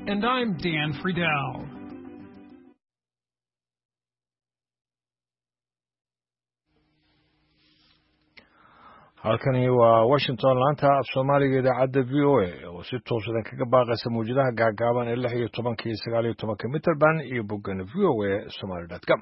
And I'm Dan Friedel. halkani waa Washington laanta af Soomaaliga idaacadda VOA oo si toos ah kaga baaqaysa muujadaha gaagaaban ee 16 iyo 19 mitir band iyo boggan voasomali.com.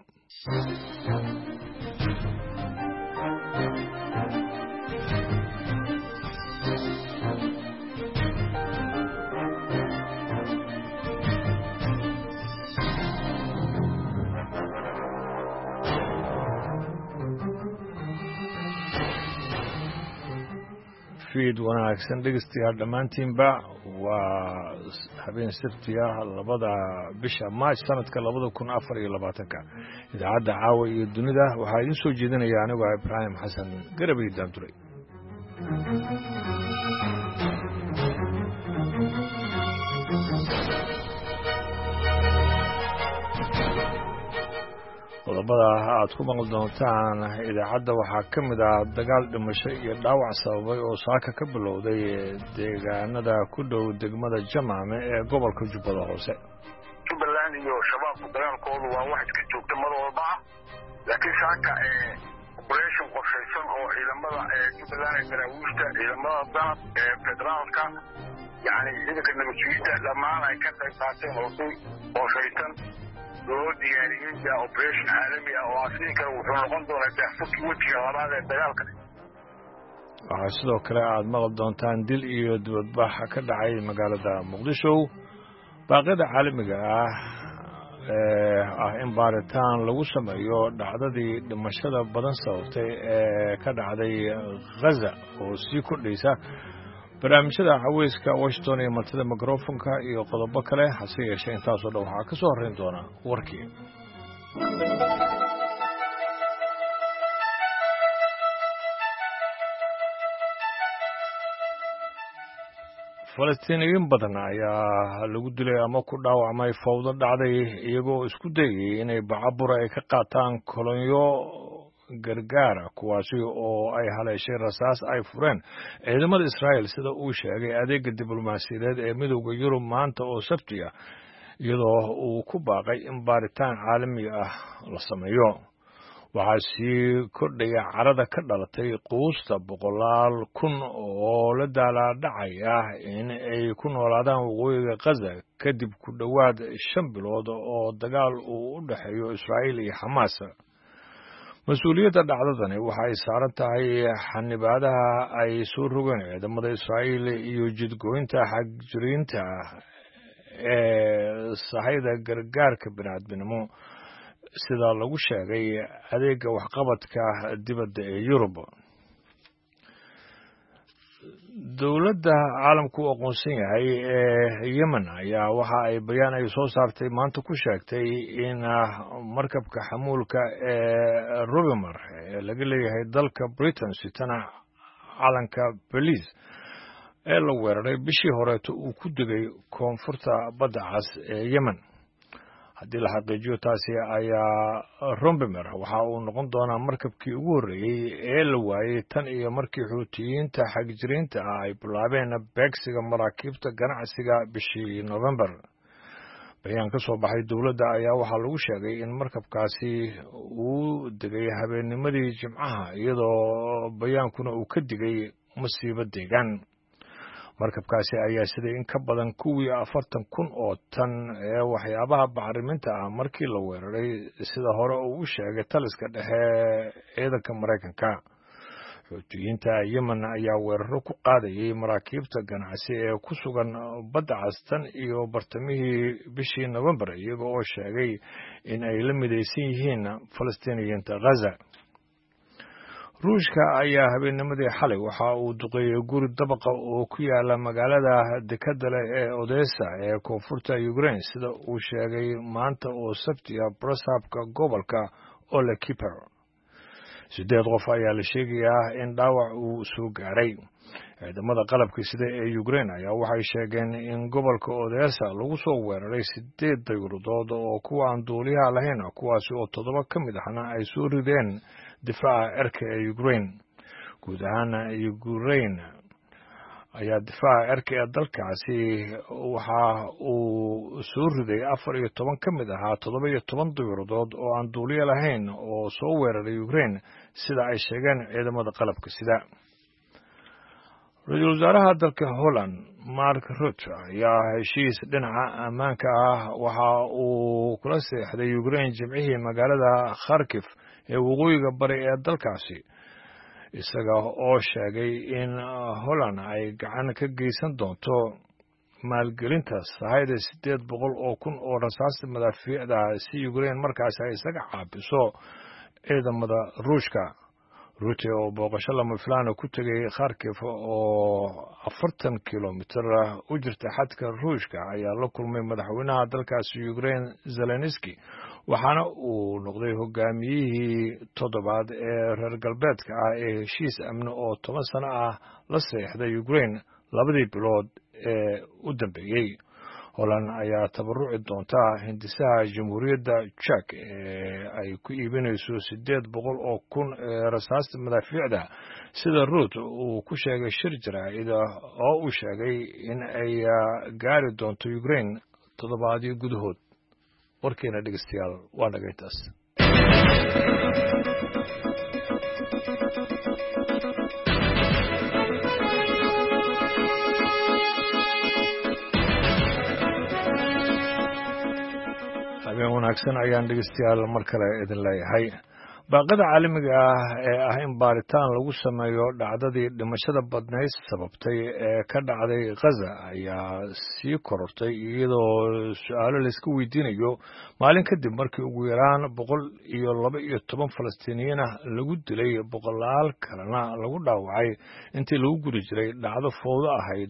fiid wanaagsan dhegeystayaal dhammaantiinba waa habeen sabti ah labada bisha March sanadka 2024 idaacadda caawa iyo dunida waxaa idin soo jeedinaya anigu Ibrahim Xasan Garabay Daanduray. qodobada aad ku maqli doontaan idaacadda waxaa ka mid ah dagaal dhimasho iyo dhaawac sababay oo saaka ka bilowday deegaanada ku dhow degmada Jamaame ee gobolka Jubbada Hoose. Jubbaland iyo shabaabku dagaalkoodu waa wax iska joogta mar walba laakiin saaka operation qorshaysan oo ciidamada Jubbaland ee daraawiishta ciidamada danab ee federaalka yani ciidanka nabadgelyada dhammaan ay ka qayb qaateen oo shaytan loo diyaariyay operation caalami ah oo asiinka wuxuu noqon doonaa daafurkii wejiga labaad ee dagaalka. waxaa sidoo kale aad maqli doontaan dil iyo dibadbax ka dhacay magaalada Muqdisho baaqyada caalamiga ah in baaritaan lagu sameeyo dhacdadii dhimashada badan sababtay ee ka dhacday Gaza oo sii kordhaysa barnaamijyada haweyska Washington iyo martida mikrofonka iyo qodobo kale hase yeeshee intaasoo dhan waxaa ka soo horreyn doona warkii. Falastiiniyiin badan ayaa lagu dilay ama ku dhaawacmay fawdo dhacday iyagoo isku dayay inay bacabura ay ka qaataan kolonyo gargaara kuwaasi oo ay haleeshay rasaas ay fureen ciidamada Israa'iil sida uu sheegay adeega diblomaasiyadeed ee midowga Yurub maanta oo Sabti ah iyadoo uu ku baaqay in baaritaan caalami ah la sameeyo. waxaa sii kordhaya carada ka dhalatay quusta boqolaal kun oo la daalaa-dhacaya in ay ku noolaadaan waqooyiga Gaza kadib ku dhowaad 5 bilood oo dagaal uu u dhexeeyo Israa'iil iyo Xamaas. mas-uuliyadda dhacdadani waxa ay saaran tahay xanibaadaha ay soo rogeen ciidamada Israa'iil iyo jidgooynta xagjiriinta ee sahayda gargaarka bini'aadminimo sida lagu sheegay adeega waxqabadka dibadda ee Yurub. dowladda caalamku aqoonsan yahay ee Yemen ayaa waxa ay bayaan ay soo saartay maanta ku sheegtay in markabka xamuulka ee Rubemar ee laga leeyahay dalka Britain sitana calanka Belize ee la weeraray bishii horeeto uu ku degay koonfurta badda cas ee Yemen. haddii la xaqiijiyo taasi ayaa Rubemar waxa uu noqon doonaa markabkii ugu horreeyay ee la waayay tan iyo markii xuutiyiinta xagjiriinta ay bilaabeen beegsiga maraakiibta ganacsiga bishii November. bayaan ka soo baxay dowladda ayaa waxaa lagu sheegay in markabkaasi uu degay habeennimadii Jimcaha iyadoo bayaankuna uu ka digay masiibo deegaan. markabkaasi ayaa siday in ka badan 40,000 oo tan ee waxyaabaha bacriminta ah markii la weeraray sida hore uu u sheegay taliska dhexe ciidanka Mareykanka. xuutiyiinta Yemen ayaa weeraro ku qaadayay maraakiibta ganacsi ee ku sugan badda cas tan iyo bartamihii bishii November iyaga oo sheegay in ay la midaysan yihiin Falastiiniyiinta Gaza. ruushka ayaa habeennimadii xalay waxa uu duqeeyay guri dabaqa oo ku yaala magaalada dekadda leh ee Odessa ee koonfurta Ukraine sida uu sheegay maanta oo Sabti ah barsaabka gobolka Ole Kiper. 8 qof ayaa la sheegayaa in dhaawac uu soo gaaray. ciidamada qalabka sida ee Ukraine ayaa waxay sheegeen in gobolka Odessa lagu soo weeraray 8 dayuuradood oo kuwa aan duuliyaha lahayn kuwaasi oo 7 ka mid ahna ay soo rideen difaaca cirka ee Ukraine. guud ahaan Ukraine ayaa difaaca cirka ee dalkaasi waxa uu soo riday 14 ka mid ahaa 17 diyaaradood oo aan duuliye lahayn oo soo weeraray Ukraine sida ay sheegeen ciidamada qalabka sida. Ra'iisul wasaaraha dalka Holland Mark Rutte ayaa heshiis dhinaca ammaanka ah waxa uu kula saxiixday Ukraine jimcihii magaalada Kharkiv ee waqooyiga bari ee dalkaasi, isaga oo sheegay in Holland ay gacan ka geysan doonto maalgelinta sahayda 800,000 oo rasaasta madaafiicda si Ukraine markaas ay isaga caabiso ciidamada Ruushka. Rutte oo booqasho lama filaan ku tagay Kharkiv oo 40 kilomitir u jirta xadka Ruushka ayaa la kulmay madaxweynaha dalkaasi Ukraine Zelensky, waxaana uu noqday hogaamiyihii toddobaad ee reer galbeedka ah ee heshiis amni oo 10 sano ah la saxiixday Ukraine labadii bilood ee u dambeeyay. Holland ayaa tabaruci doonta hindisaha Jamhuuriyadda Czech ee ay ku iibinayso 800,000 ee rasaasta madaafiicda sida Rutte uu ku sheegay shir jaraa'id oo uu sheegay in ay gaari doonto Ukraine toddobaadyo gudahood. warkeena dhegeystayaal waa naga intaas. habeen wanaagsan ayaan dhegeystayaal mar kale idin leeyahay. baaqada caalamiga ah in baaritaan lagu sameeyo dhacdadii dhimashada badnayd sababtay ee ka dhacday Gaza ayaa sii korortay iyadoo su'aalo la iska weydiinayo maalin kadib markii ugu yaraan 112 Falastiiniyiin ah lagu dilay boqolaal kalena lagu dhaawacay intii lagu guda jiray dhacdo fowdo ahayd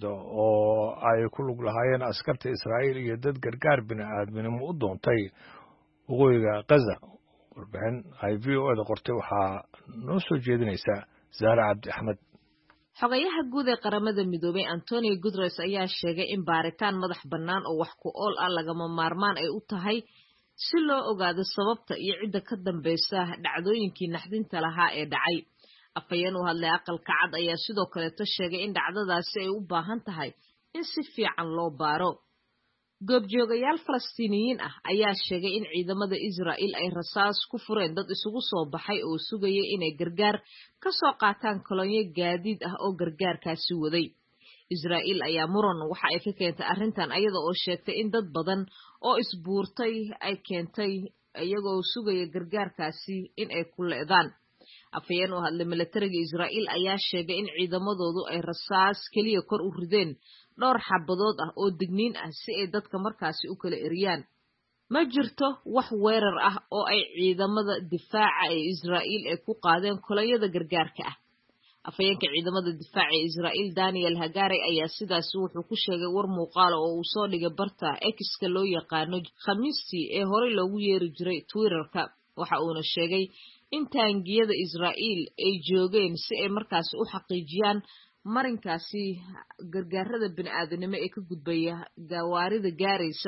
oo ay ku lug lahaayeen askarta Israa'iil iyo dad gargaar bini'aadminimo u doontay waqooyiga Gaza. warbixin ay VOA qortay waxaa noo soo jeedinaysa Zahra Cabdi Axmed. xogayaha guud ee qaramada midoobay Antonio Guterres ayaa sheegay in baaritaan madax bannaan oo wax ku ool ah lagama maarmaan ay u tahay si loo ogaado sababta iyo cidda ka dambaysa dhacdooyinkii naxdinta lahaa ee dhacay. afhayeen u hadlay aqalka cad ayaa sidoo kaleeto sheegay in dhacdadaasi ay u baahan tahay in si fiican loo baaro. goobjoogayaal Falastiiniyiin ah ayaa sheegay in ciidamada Israa'iil ay rasaas ku fureen dad isugu soo baxay oo sugayay inay gargaar ka soo qaataan kolonyo gaadiid ah oo gargaarkaasi waday. Israa'iil ayaa muran waxa ay ka keentay arrintan iyada oo sheegtay in dad badan oo isbuurtay ay keentay iyagoo sugaya gargaarkaasi in ay ku leedaan. afhayeen u hadlay militariga Israa'iil ayaa sheegay in ciidamadoodu ay rasaas kaliya kor u rideen dhowr xabadood ah oo digniin ah si ay dadka markaasi u kala eriyaan. ma jirto wax weerar ah oo ay ciidamada difaaca ee Israa'iil ay ku qaadeen kolonyada gargaarka ah. afhayeenka ciidamada difaaca ee Israa'iil Daniel Hagari ayaa sidaas wuxuu ku sheegay war muuqaal oo uu soo dhigay barta X-ka loo yaqaano Khamiistii ee hore loogu yeeri jiray Twitter-ka. waxa uuna sheegay in taangiyada Israa'iil ay joogeen si ay markaasi u xaqiijiyaan marinkaasi gargaarada bini'aadanimo ee ka gudbaya gawaarida gaaraysa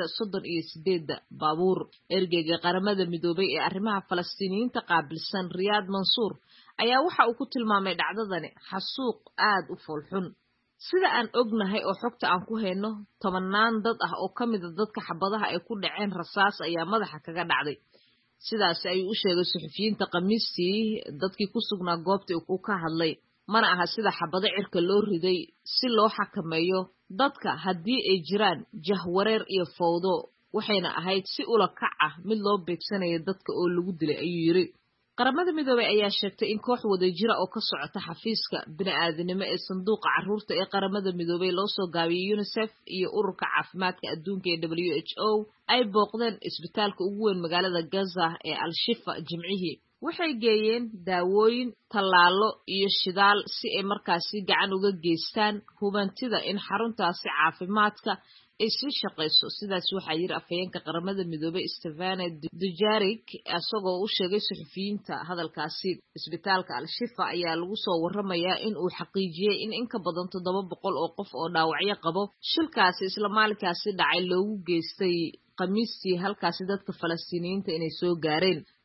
38 baabuur. ergeyga qaramada midoobay ee arrimaha Falastiiniyiinta qaabilsan Riyad Mansour ayaa waxa uu ku tilmaamay dhacdadani xasuuq aad u foolxun. sida aan ognahay oo xogta aan ku hayno 10 dad ah oo kamid ah dadka xabadaha ay ku dhaceen rasaas ayaa madaxa kaga dhacday. sidaas ayuu u sheegay suxufiyiinta Khamiistii dadkii ku sugnaa goobta uu ka hadlay. mana aha sida xabado cirka loo riday si loo xakameeyo dadka haddii ay jiraan jahwareer iyo fowdo, waxayna ahayd si ula kac ah mid loo beegsanayo dadka oo lagu dilay ayuu yiri. qaramada midoobay ayaa sheegtay in koox wadajira oo ka socota xafiiska bini'aadanimo ee sanduuqa carruurta ee qaramada midoobay loo soo gaabiyay UNICEF iyo ururka caafimaadka adduunka ee WHO ay booqdeen isbitaalka ugu weyn magaalada Gaza ee Al-Shifa jimcihii. waxay geeyeen daawooyin, tallaalo iyo shidaal si ay markaasi gacan uga geystaan hubantida in xaruntaasi caafimaadka ay sii shaqayso. sidaas waxaa yiri afhayeenka qaramada midoobay Stefane Dujarric asagoo u sheegay suxufiyiinta hadalkaasi. isbitaalka Al-Shifa ayaa lagu soo waramayaa in uu xaqiijiyay in ka badan 700 oo qof oo dhaawacyo qabo shilkaasi isla maalinkaasi dhacay loogu geystay Khamiistii halkaasi dadka Falastiiniyiinta inay soo gaareen.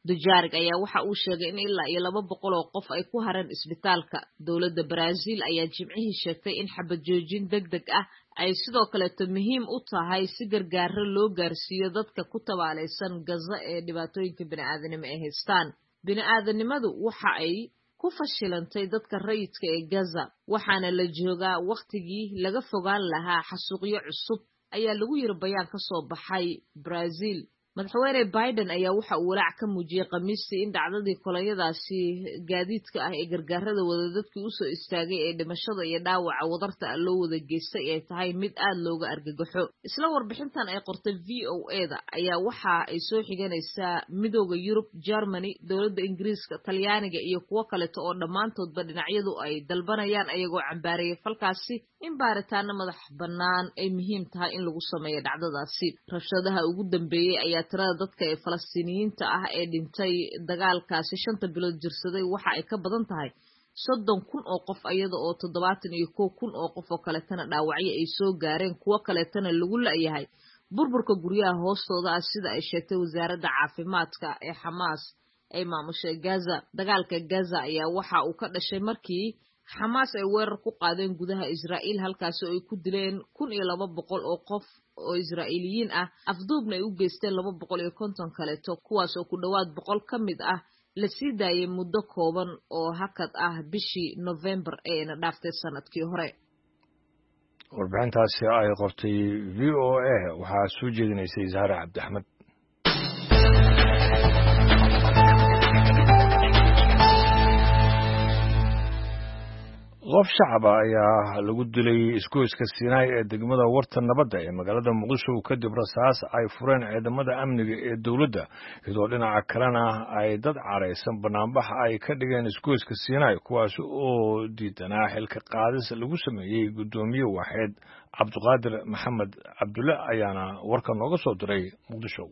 Dujarig ayaa waxa uu sheegay in ilaa iyo 200 oo qof ay ku hareen isbitaalka. Dowladda Brazil ayaa Jimcihii sheegtay in xabad joojin degdeg ah ay sidoo kale muhiim u tahay si gargaar loo gaarsiiyo dadka ku tabaalaysan Gaza ee dhibaatooyinka bini'aadanimo ay haystaan. Bini'aadanimadu waxa ay ku fashilantay dadka rayidka ee Gaza, waxaana la joogaa waqtigii laga fogaan lahaa xasuuqyo cusub, ayaa lagu yiri bayaan ka soo baxay Brazil. Madaxweyne Biden ayaa waxa uu walaac ka muujiyay Khamiistii in dhacdadii kolonyadaasi gaadiidka ah ee gargaarada wada dadkii u soo istaagay ee dhimashada iyo dhaawaca wadarta loo wada geystay ay tahay mid aad looga argagaxo. Isla warbixintan ay qortay VOA-da ayaa waxa ay soo xiganaysaa Midowga Yurub, Germany, dowladda Ingiriiska, Talyaaniga iyo kuwo kale oo dhammaantoodba dhinacyadu ay dalbanayaan ayagoo cambaarayay falkaasi in baaritaano madax bannaan ay muhiim tahay in lagu sameeyo dhacdadaasi. Rabshadaha ugu dambeeyay ayaa tirada dadka ee Falastiiniyiinta ah ee dhintay dagaalkaasi 5 bilood jirsaday waxa ay ka badan tahay 30,000 oo qof, iyada oo 71,000 oo qof oo kaleetana dhaawacyo ay soo gaareen, kuwo kaleetana lagu la'yahay burburka guryaha hoostooda ah sida ay sheegtay wasaaradda caafimaadka ee Xamaas ay maamushay Gaza. Dagaalka Gaza ayaa waxa uu ka dhashay markii Xamaas ay weerar ku qaadeen gudaha Israa'iil, halkaas oo ay ku dileen 1,200 oo qof oo Israa'iiliyiin ah, afduubna ay u geysteen 250 kaleeto, kuwaas oo ku dhawaad 100 ka mid ah la sii daayay muddo kooban oo hakad ah bishii November ee dhaaftay sanadkii hore. warbixintaasi ay qortay VOA waxaa soo jeedinaysay Zahra Cabdi Axmed. qof shacab ayaa lagu dilay isgoyska Siinaay ee degmada Warta Nabadda ee magaalada Muqdisho kadib rasaas ay fureen ciidamada amniga ee dawladda, iyadoo dhinaca kalena ay dad careysan banaanbax ay ka dhigeen isgoyska Siinaay, kuwaas oo diidanaa xilka qaadis lagu sameeyey gudoomiye waaxeed Cabdiqaadir Maxamed Cabdulle ayaana warka nooga soo diray Muqdisho.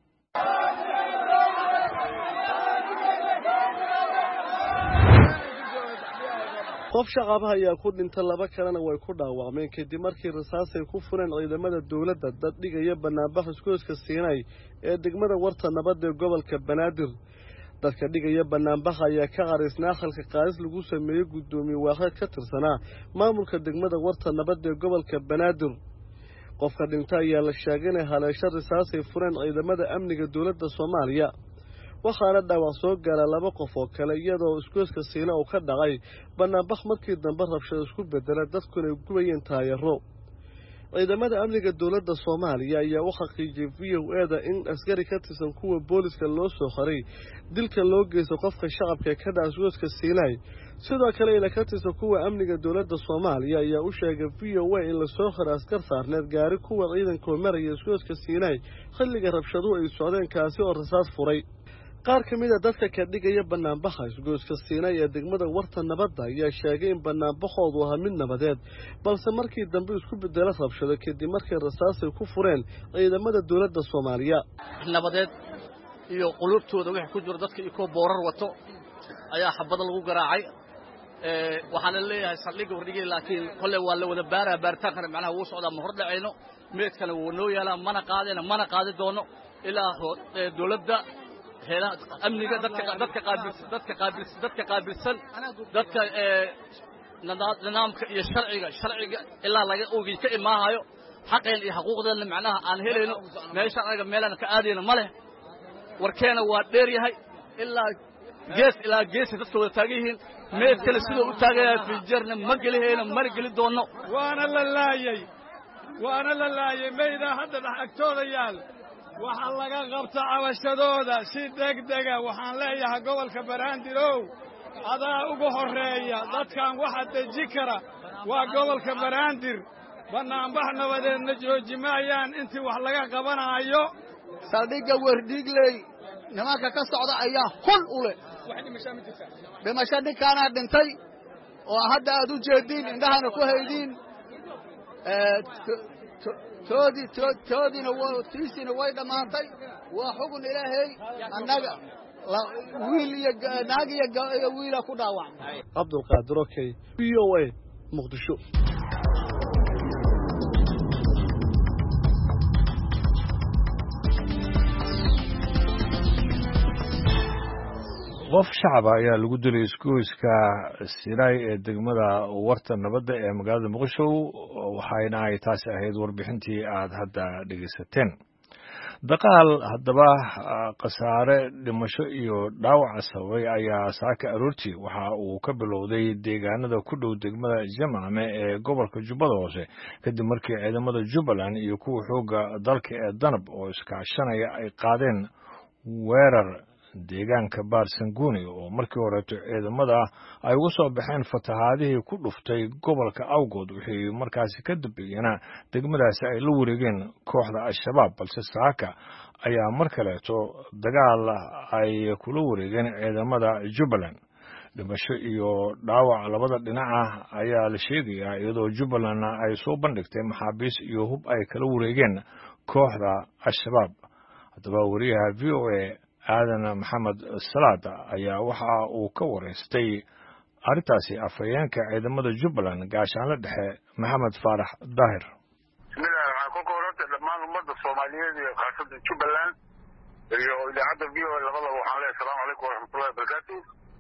qof shacab ayaa ku dhintay, 2 kalena way ku dhaawacmeen kadib markii rasaas ay ku fureen ciidamada dawladda dad dhigaya banaanbax isgoyska Siinaay ee degmada Warta Nabadda ee gobolka Banaadir. dadka dhigaya banaanbax ayaa ka qarisnaa xalka qaadis lagu sameeyay gudoomiye waaxeed ka tirsanaa maamulka degmada Warta Nabadda ee gobolka Banaadir. qofka dhintay ayaa la sheegay in haleesho rasaas ay fureen ciidamada amniga dawladda Soomaaliya, waxaana dhaawac soo gaaray 2 qof oo kale, iyadoo isgoyska Siinaay uu ka dhacay banaanbax markii dambe rabshado isku bedelay dadkuna ay gubayeen taayaro. ciidamada amniga dawladda Soomaaliya ayaa u xaqiijiyay VOA-da in askari ka tirsan kuwa booliska loo soo xiray dilka loo geystay qofka shacabka ka dhacay isgoyska Siinaay. sidoo kale ila ka tirsan kuwa amniga dawladda Soomaaliya ayaa u sheegay VOA in la soo xiray askar saarneed gaari kuwa ciidanka maraya isgoyska Siinaay xilliga rabshaduhu ay socdeen, kaasi oo rasaas furay. qaar ka mid ah dadka ka dhigaya banaanbaxa isgoyska Siinaay ee degmada Warta Nabadda ayaa sheegay in banaanbaxoodu ahaa mid nabadeed, balse markii dambe isku bedelay rabshado kadib markii rasaas ay ku fureen ciidamada dawladda Soomaaliya. nabadeed iyo qulubtooda wixii ku jiro dadka iyo boorar wato ayaa xabada lagu garaacay. waxaan leeyahay saldhigga wardigay, laakiin kolle waa la wada baaritaanka macnaha wuu socdaa, ma hor dhacayno, meedkana wuu noo yaalaa, mana qaadi doono ilaa dawladda amniga dadka qaabilsan dadka nidaamka iyo sharciga ilaa laga ogi ka imaahayo xaqeen iyo xuquuqdeena macnaha aan helayno. meesha anaga meelana ka aadayna ma leh, warkeena waa dheer yahay ilaa gees dadka wada taagan yihiin. meed kale sidoo u taagaya fijarna ma gelihayna, mana geli doono. waana la laayay meeyda hadda agtooda yaal. waxaa laga qabta cabashadooda si degdega. waxaan leeyahay gobolka Banaadir adaa ugu horeeya, dadkan waxa deji kara waa gobolka Banaadir. banaanbax nabadeedna joojimayaan intii wax laga qabanayo. saldhigga Wardigley nimanka ka socda ayaa hul u leh. dhimasho ninkaana dhintay oo hadda aad u jeediin indhahana ku haydiin. toodiina way dhammaantay. waa xugun Ilaahay. annaga wiil iyo naag iyo wiila ku dhaawacmay. Cabdulqaadir Okay, VOA, Muqdisho. qof shacaba ayaa lagu dilay isgoyska Siray ee degmada warta nabadda ee magaalada Muqdisho waxayna ay taasi ahayd warbixintii aad hadda dhegeysateen. dagaal haddaba khasaare dhimasho iyo dhaawac sababay ayaa saaka aroortii waxa uu ka bilowday deegaanada ku dhow degmada Jamaame ee gobolka Jubbada Hoose kadib markii ciidamada Jubbaland iyo kuwa xooga dalka ee Danab oo iskaashanaya ay qaadeen weerar deegaanka Baarsanguuni oo markii hore ciidamada ay uga soo baxeen fatahaadihii ku dhuftay gobolka awgood wixii markaasi ka dambeeyana degmadaasi ay la wareegeen kooxda al-shabaab balse saaka ayaa mar kaleeto dagaal ay kula wareegeen ciidamada Jubbaland. dhimasho iyo dhaawac labada dhinaca ayaa la sheegayaa iyadoo Jubbaland ay soo bandhigtay maxaabiis iyo hub ay kala wareegeen kooxda al-shabaab. haddaba wariyaha VOA aadan maxamed salaad ayaa waxa uu ka wareystay arrintaasi afhayeenka ciidamada Jubbaland gaashaanle dhexe Maxamed Faarax Daahir. bismillaah waxaan ku koorantay dhammaan ummadda Soomaaliyeed iyo qaasada Jubbaland iyo idaacadda VOA labadaba waxaan leeyahay salaamu calaykum waraxmatullaahi wabarakaatuh.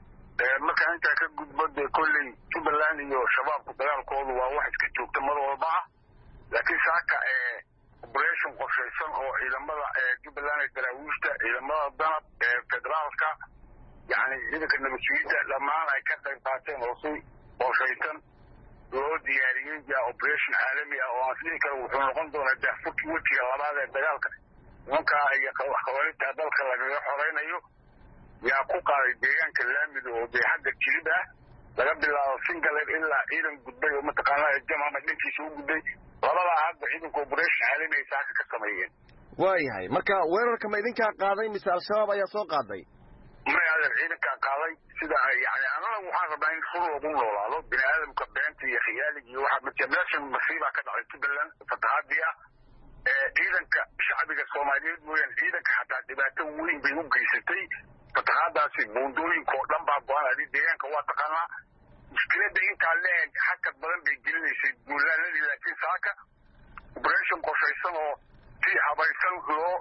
markaan intaa ka gudbo dee kolley Jubbaland iyo shabaabku dagaalkoodu waa wax iska joogta mar walba ah laakiin saaka operation qorshaysan oo ciidamada Jubbaland ee daraawiishta ciidamada danab ee federaalka yani ciidanka nabadgelyada dhammaan ay ka qayb qaateen oo si qorshaysan loo diyaariyey yaa operation caalami ah oo asliga kale wuxuu noqon doonaa daafurkii wejiga labaad ee dagaalka nimankaa iyo xawaarijta dalka lagaga xoreynayo yaa ku qaaday deegaanka laamida oo dee xagga jilib ah laga bilaabo Singaler ilaa ciidan gudbay oo mataqaanaa Jamaama dhankiisa u gudbay labada hadda ciidanka operation caalami ay saaka ka sameeyeen. waayahay marka weerarka ma idinkaa qaaday mise al-shabaab ayaa soo qaaday? ma adeer ciidankaa qaaday sida yani anaga waxaan rabnaa in fur lagu noolaado bini aadamka beenta iyo khiyaaliga iyo waxa meeshan masiibaa ka dhacay Jubbaland fatahaadii ah ciidanka shacbiga Soomaaliyeed mooyaan ciidanka xataa dhibaato weyn bay u geysatay fatahaadaasi buundooyinka oo dhan baa go-an deegaanka waa taqaanaa mushkiladda intaa leeg xakad badan bay gelinaysay guulaaladii laakiin saaka operation qorshaysan oo si habaysan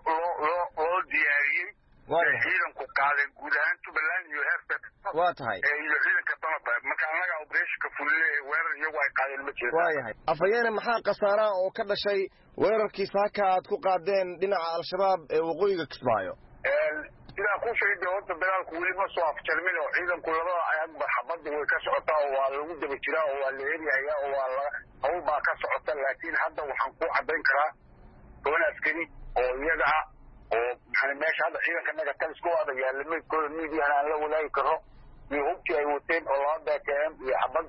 loo diyaariyey ciidanku qaadeen guud ahaan Jubbaland iyo heerka waa tahay iyo ciidanka danaba marka annaga operationka fuliyay weerar iyagu ay qaadeen ma jeedo. waayahay afhayeene maxaa khasaara oo ka dhashay weerarkii saaka aad ku qaadeen dhinaca al-shabaab ee waqooyiga Kismaayo? sidaa ku sheegay horta dagaalku weli ma soo afjarmin oo ciidanku labada ayagba xabadda way ka socotaa oo waa lagu daba jiraa oo waa la eegayaa oo waa hawl baa ka socota laakiin hadda waxaan ku caddayn karaa 10 askari oo iyaga ah oo yani meesha hadda ciidanka naga talisku wada yaalla meydkooda miidiyahan aan la wadaagi karo iyo hubkii ay wateen oo 2 BKM iyo xabad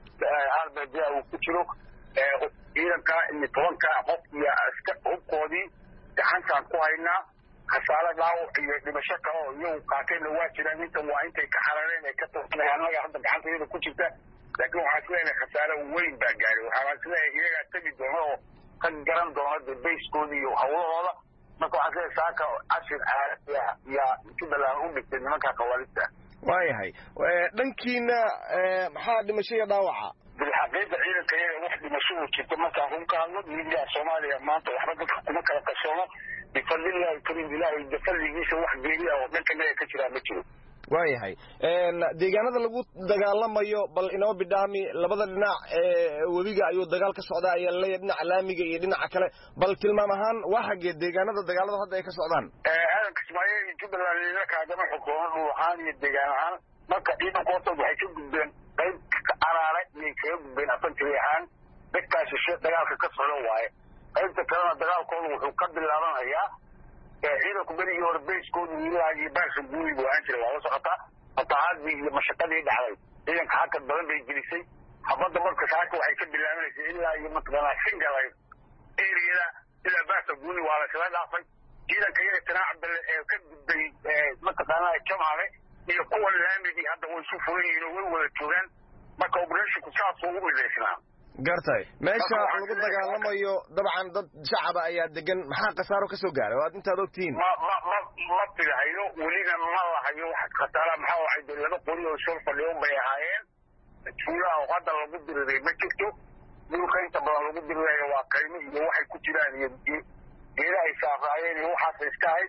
RBG uu ku jiro ciidanka iyo 10 qof iyo aska hubkoodii gacantaan ku haynaa khasaare dhaawac iyo dhimasho kale oo iyagu qaateenna waa jiraan inta waa intay ka xarareen ay ka toosnay annaga hadda gacantayada ku jirta laakiin waxaan isleeyahay khasaare weyn baa gaaray waxaan isleeyahay iyagaa tegi doona oo ka garan doona dee bayskooda iyo hawlahooda marka waxaan isleeyahay saaka cashir caalami ah yaa Jubbaland u dhigtay nimanka khawaarijta. waayahay dhankiina maxaa dhimasho iyo dhaawaca? bilxaqiiqa ciidanka iyaga wax dhimasho uu jirto markaan run ka hadlo miidiyaha Soomaaliya maanta waxba dadka kuma kala qarsoomo bifadlillahi karim ilaahay dafaligiisa wax geeri ah oo dhanka ka jira ma jiro. waayahay deegaanada lagu dagaalamayo bal inoo bidhaami labada dhinac webiga ayuu dagaal ka socdaa ayaa leeyahay dhinaca laamiga iyo dhinaca kale bal tilmaam ahaan waa xagee deegaanada dagaalada hadda ay ka socdaan? aadanka Kismaayo iyo Jubbaland iyo kaadama xukuumad waxaan iyo deegaan ahaan marka ciidanku horta waxay ka gudbeen qayb araare iyo kaga gudbeen afantay ahaan dadkaasi shir dagaalka ka socda waaye qaybta kalena dagaalkooda wuxuu ka bilaabanayaa ciidanku berigii hore bayskooda ilaa iyo Baarsanguuni buu ahaan jiray waa la socotaa fatahaadii iyo mashaqadii dhacday ciidanka hakad badan bay gelisay xabadda marka saaka waxay ka bilaabanaysaa ilaa iyo mataqaanaa Singaler eriyada ilaa Baarsanguuni waa la kala dhaafay ciidanka iyaga Tanaacaballe ee ka gudbay mataqaanaa Jamaame iyo kuwa laamidii hadda way isu furan yihiin oo way wada joogaan marka operationku saas uu u midaysnaa. gartay meesha lagu dagaalamayo dabcan dad shacab ayaa degan maxaa khasaaro ka soo gaaray oo intaad ogtiin? ma filahayo welina ma lahayo wax khasaara maxaa waxay laba qori oo soo fadhiyo bay ahaayeen tuulaha oo hadda lagu diriray ma jirto dhulka inta badan lagu dirirayo waa qaymo iyo waxay ku jiraan iyo geeda ay saafraayeen iyo waxaas iska ahayd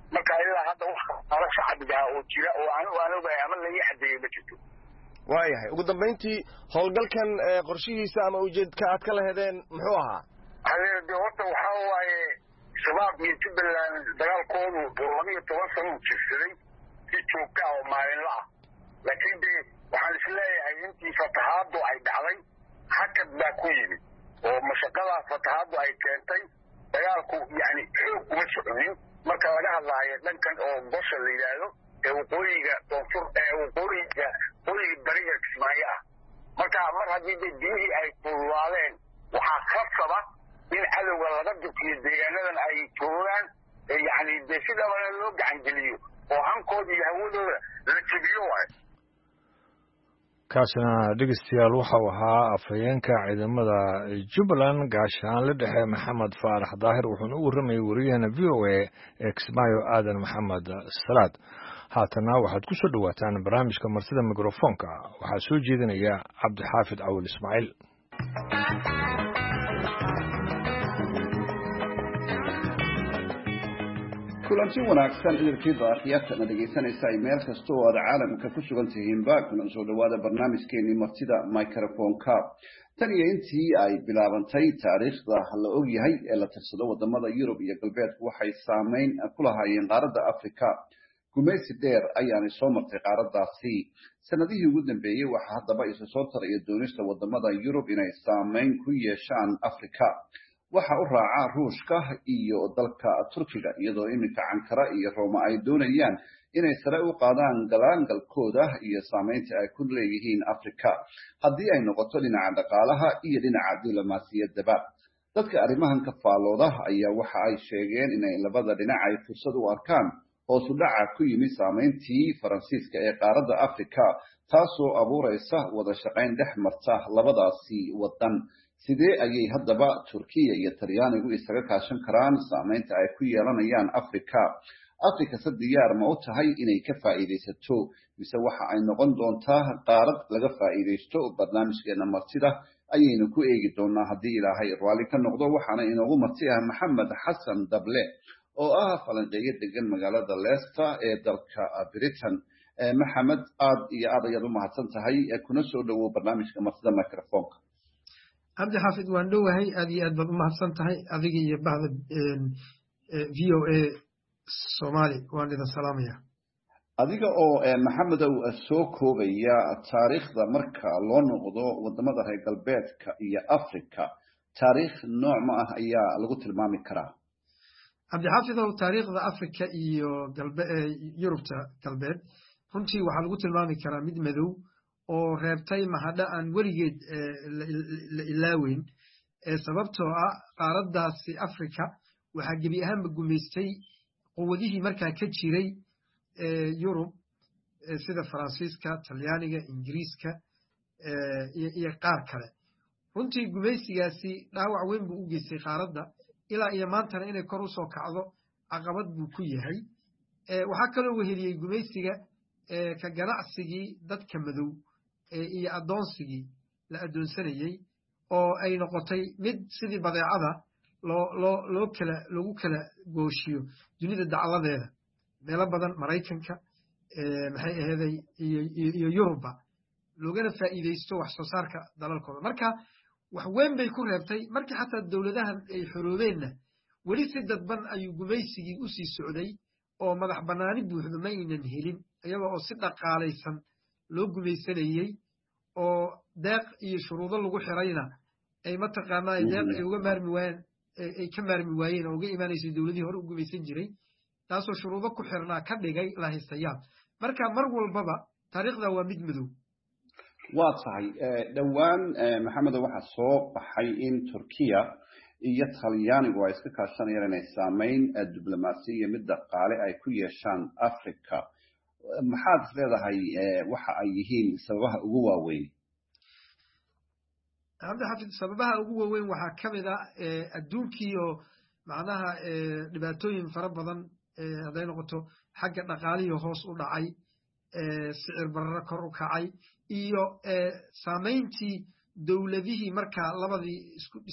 marka ilaa hadda wax kala shacbiga oo jira oo aan ogahay ama la yaxdeeyay ma jirto waayahay ugu dambayntii howlgalkan qorshihiisa ama ujeedka aad ka lahedeen muxuu ahaa hadeede horta waxaa waaye shabaab iyo jubbaland dagaalkoodu 12 sano u jirsaday si joogta oo maalinla ah laakiin de waxaan isleeyahay intii fatahaadu ay dhacday hakad baa ku yimid oo mashaqada fatahaadu ay keentay dagaalku yani xoog kuma soconin marka laga hadlaayo dhankan oo gosha la yidhaahdo ee waqooyiga koonfur waqooyiga bariga kismaayo ah marka mar haddii de biyihii ay kululaadeen waxaa khasaba in cadowga laga dukiyo deegaanadan ay joogaan yani de sidabana loo gacangeliyo oo hankooda iyo hawadooda la jebiyo waayo kaasina dhegeystayaal waxau ahaa afhayeenka ciidamada jubbaland gaashaanle dhexe maxamed faarax daahir wuxuuna u warramayay wariyaheena v o a ee kismaayo aadan maxamed salaad haatana waxaad ku soo dhowaataan barnaamijka marsida mikrofoonka waxaa soo jeedinaya cabdixaafid cawil ismaaciil kulanti wanaagsan idilkiiba akhyaartana dhegaysanaysa ay meel kasta oo aad caalamka ku sugan tihiinba kuna soo dhawaada barnaamijkeenii martida microfonka tan iyo intii ay bilaabantay taariikhda la og yahay ee la tirsado wadamada Yurub iyo galbeedku waxay saameyn ku lahaayeen qaaradda Afrika gumaysi dheer ayaanay soo martay qaaraddaasi sanadihii ugu dambeeyay waxa haddaba isu soo taraya doonista wadamada Yurub inay saameyn ku yeeshaan Afrika waxa u raaca Ruushka iyo dalka Turkiga iyadoo iminka Ankara iyo Roma ay doonayaan inay sare u qaadaan galaangalkooda iyo saameynta ay ku leeyihiin Afrika haddii ay noqoto dhinaca dhaqaalaha iyo dhinaca diblomaasiyadda dadka arrimahan ka faalooda ayaa waxa ay sheegeen inay labada dhinac ay fursad u arkaan oo sudhaca ku yimid saameyntii Faransiiska ee qaaradda Afrika taasoo abuuraysa wada shaqayn dhex marta labadaasi wadan sidee ayay haddaba Turkiya iyo Talyaanigu isaga kaashan karaan saameynta ay ku yeelanayaan Afrika se diyaar ma u tahay inay ka faa'iidaysato mise waxa ay noqon doontaa qaarad laga faa'iidaysto barnaamijkeena martida ayaynu ku eegi doonaa haddii ilaahay raali ka noqdo waxaana inoogu marti ah Maxamed Xasan Dable oo ah falanqeeye degan magaalada Leicester ee dalka Britain Maxamed aad iyo aad ayaad u mahadsan tahay kuna soo dhawow barnaamijka martida microfonka cabdi xaafid waan dhowahay aad iyo aad baad u mahadsan tahay adiga iyo bahda v o a Soomaali waan idin salaamaya adiga oo maxamedow soo koobaya taariikhda marka loo noqdo wadamada reer galbeedka iyo Afrika taariikh nooc ma ah ayaa lagu tilmaami karaa cabdi xaafidow taariikhda Afrika iyo Yurubta galbeed runtii waxaa lagu tilmaami karaa mid madow oo reebtay mahadha aan weligeed la ilaaweyn sababtoo ah qaaraddaasi Afrika waxaa gebi ahaanba gumaystay quwadihii markaa ka jiray Yurub sida Faransiiska Talyaaniga Ingiriiska iyo qaar kale runtii gumaysigaasi dhaawac weyn buu u geystay qaaradda ilaa iyo maantana inay kor u soo kacdo caqabad buu ku yahay waxaa kaloo weheliyey gumaysiga ka ganacsigii dadka madow iyo adoonsigii la adoonsanayay oo ay noqotay mid sidii badeecada loogu kala gooshiyo dunida dacaladeeda meelo badan Maraykanka maxay aheeday iyo Yurubba loogana faa'iideysto wax soo saarka dalalkooda marka wax weyn bay ku reebtay markii xataa dawladahan ay xoroobeenna weli si dadban ayuu gumaysigii u sii socday oo madax bannaani buuxda ma aynan helin iyagoo oo si dhaqaalaysan loo gumaysanayey oo deeq iyo shuruudo lagu xirayna ay mataqaanaa deeq ay uga maarmi waayeen ay ka maarmi waayeen oo uga imaanaysay dawladihii hore u gumaysan jiray taasoo shuruudo ku xirnaa ka dhigay la haystayaal marka mar walbaba taariikhda waa mid madow waa tahay dhowaan maxamedow waxaa soo baxay in Turkiya iyo Talyaanigu ay iska kaashanayaan inay saameyn diblomaasi iyo mid dhaqaale ay ku yeeshaan Afrika maxaad leedahay waxa ay yihiin sababaha ugu waaweyn cabdi xaafid sababaha ugu waaweyn waxaa ka mid ah adduunkii oo macnaha dhibaatooyin fara badan hadday noqoto xagga dhaqaalihii hoos u dhacay sicir bararo kor u kacay iyo saameyntii dowladihii markaa labadii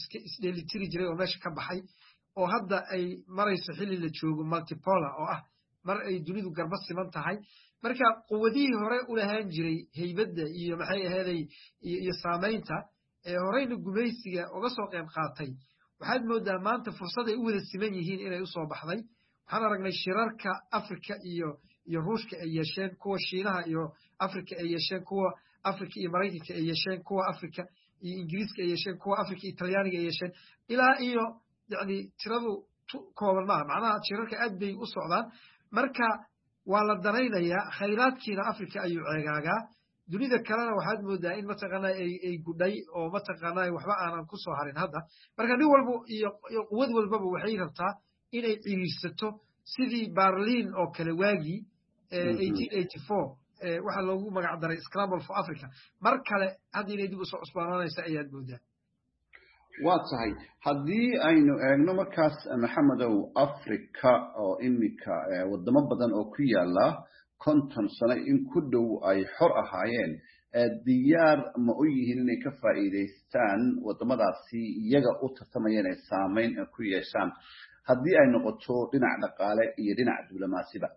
isdheelitiri jiray oo meesha ka baxay oo hadda ay marayso xilli la joogo multipolar oo ah mar ay dunidu garba siman tahay marka quwadihii hore u lahaan jiray heybadda iyo maxay aheeday iyo saamaynta ee horeyna gumaysiga uga soo qayb qaatay waxaad moodaa maanta fursad ay u wada siman yihiin inay u soo baxday waxaan aragnay shirarka Afrika iyo Ruushka ay yeesheen kuwa Shiinaha iyo Afrika ay yeesheen kuwa Afrika iyo Mareykanka ay yeesheen kuwa Afrika iyo Ingiriiska ay yeesheen kuwa Afrika iyo Talyaaniga ay yeesheen ilaa iyo yani tiradu kooban ma macnaha shirarka aad bay u socdaan marka waa la danaynayaa khayraadkiina Afrika ayuu ceegaagaa dunida kalena waxaad moodaa in mataqaanaa ay gudhay oo mataqaanaa waxba aanan ku soo harin hadda marka nin walba iyo quwad walbaba waxay rabtaa inay ciirsato sidii Berlin oo kale waagii 1884 waxa loogu magac daray Scramble for Africa mar kale hadda inay dib u soo cusbaanaysa ayaad moodaa waa tahay haddii aynu eegno markaas maxamedow Afrika oo imika wadamo badan oo ku yaala 50 sano in ku dhow ay xor ahaayeen diyaar ma u yihiin inay ka faa'iideystaan wadamadaasi iyaga u tartamayeen ay saameyn ku yeeshaan haddii ay noqoto dhinac dhaqaale iyo dhinac diblomaasiba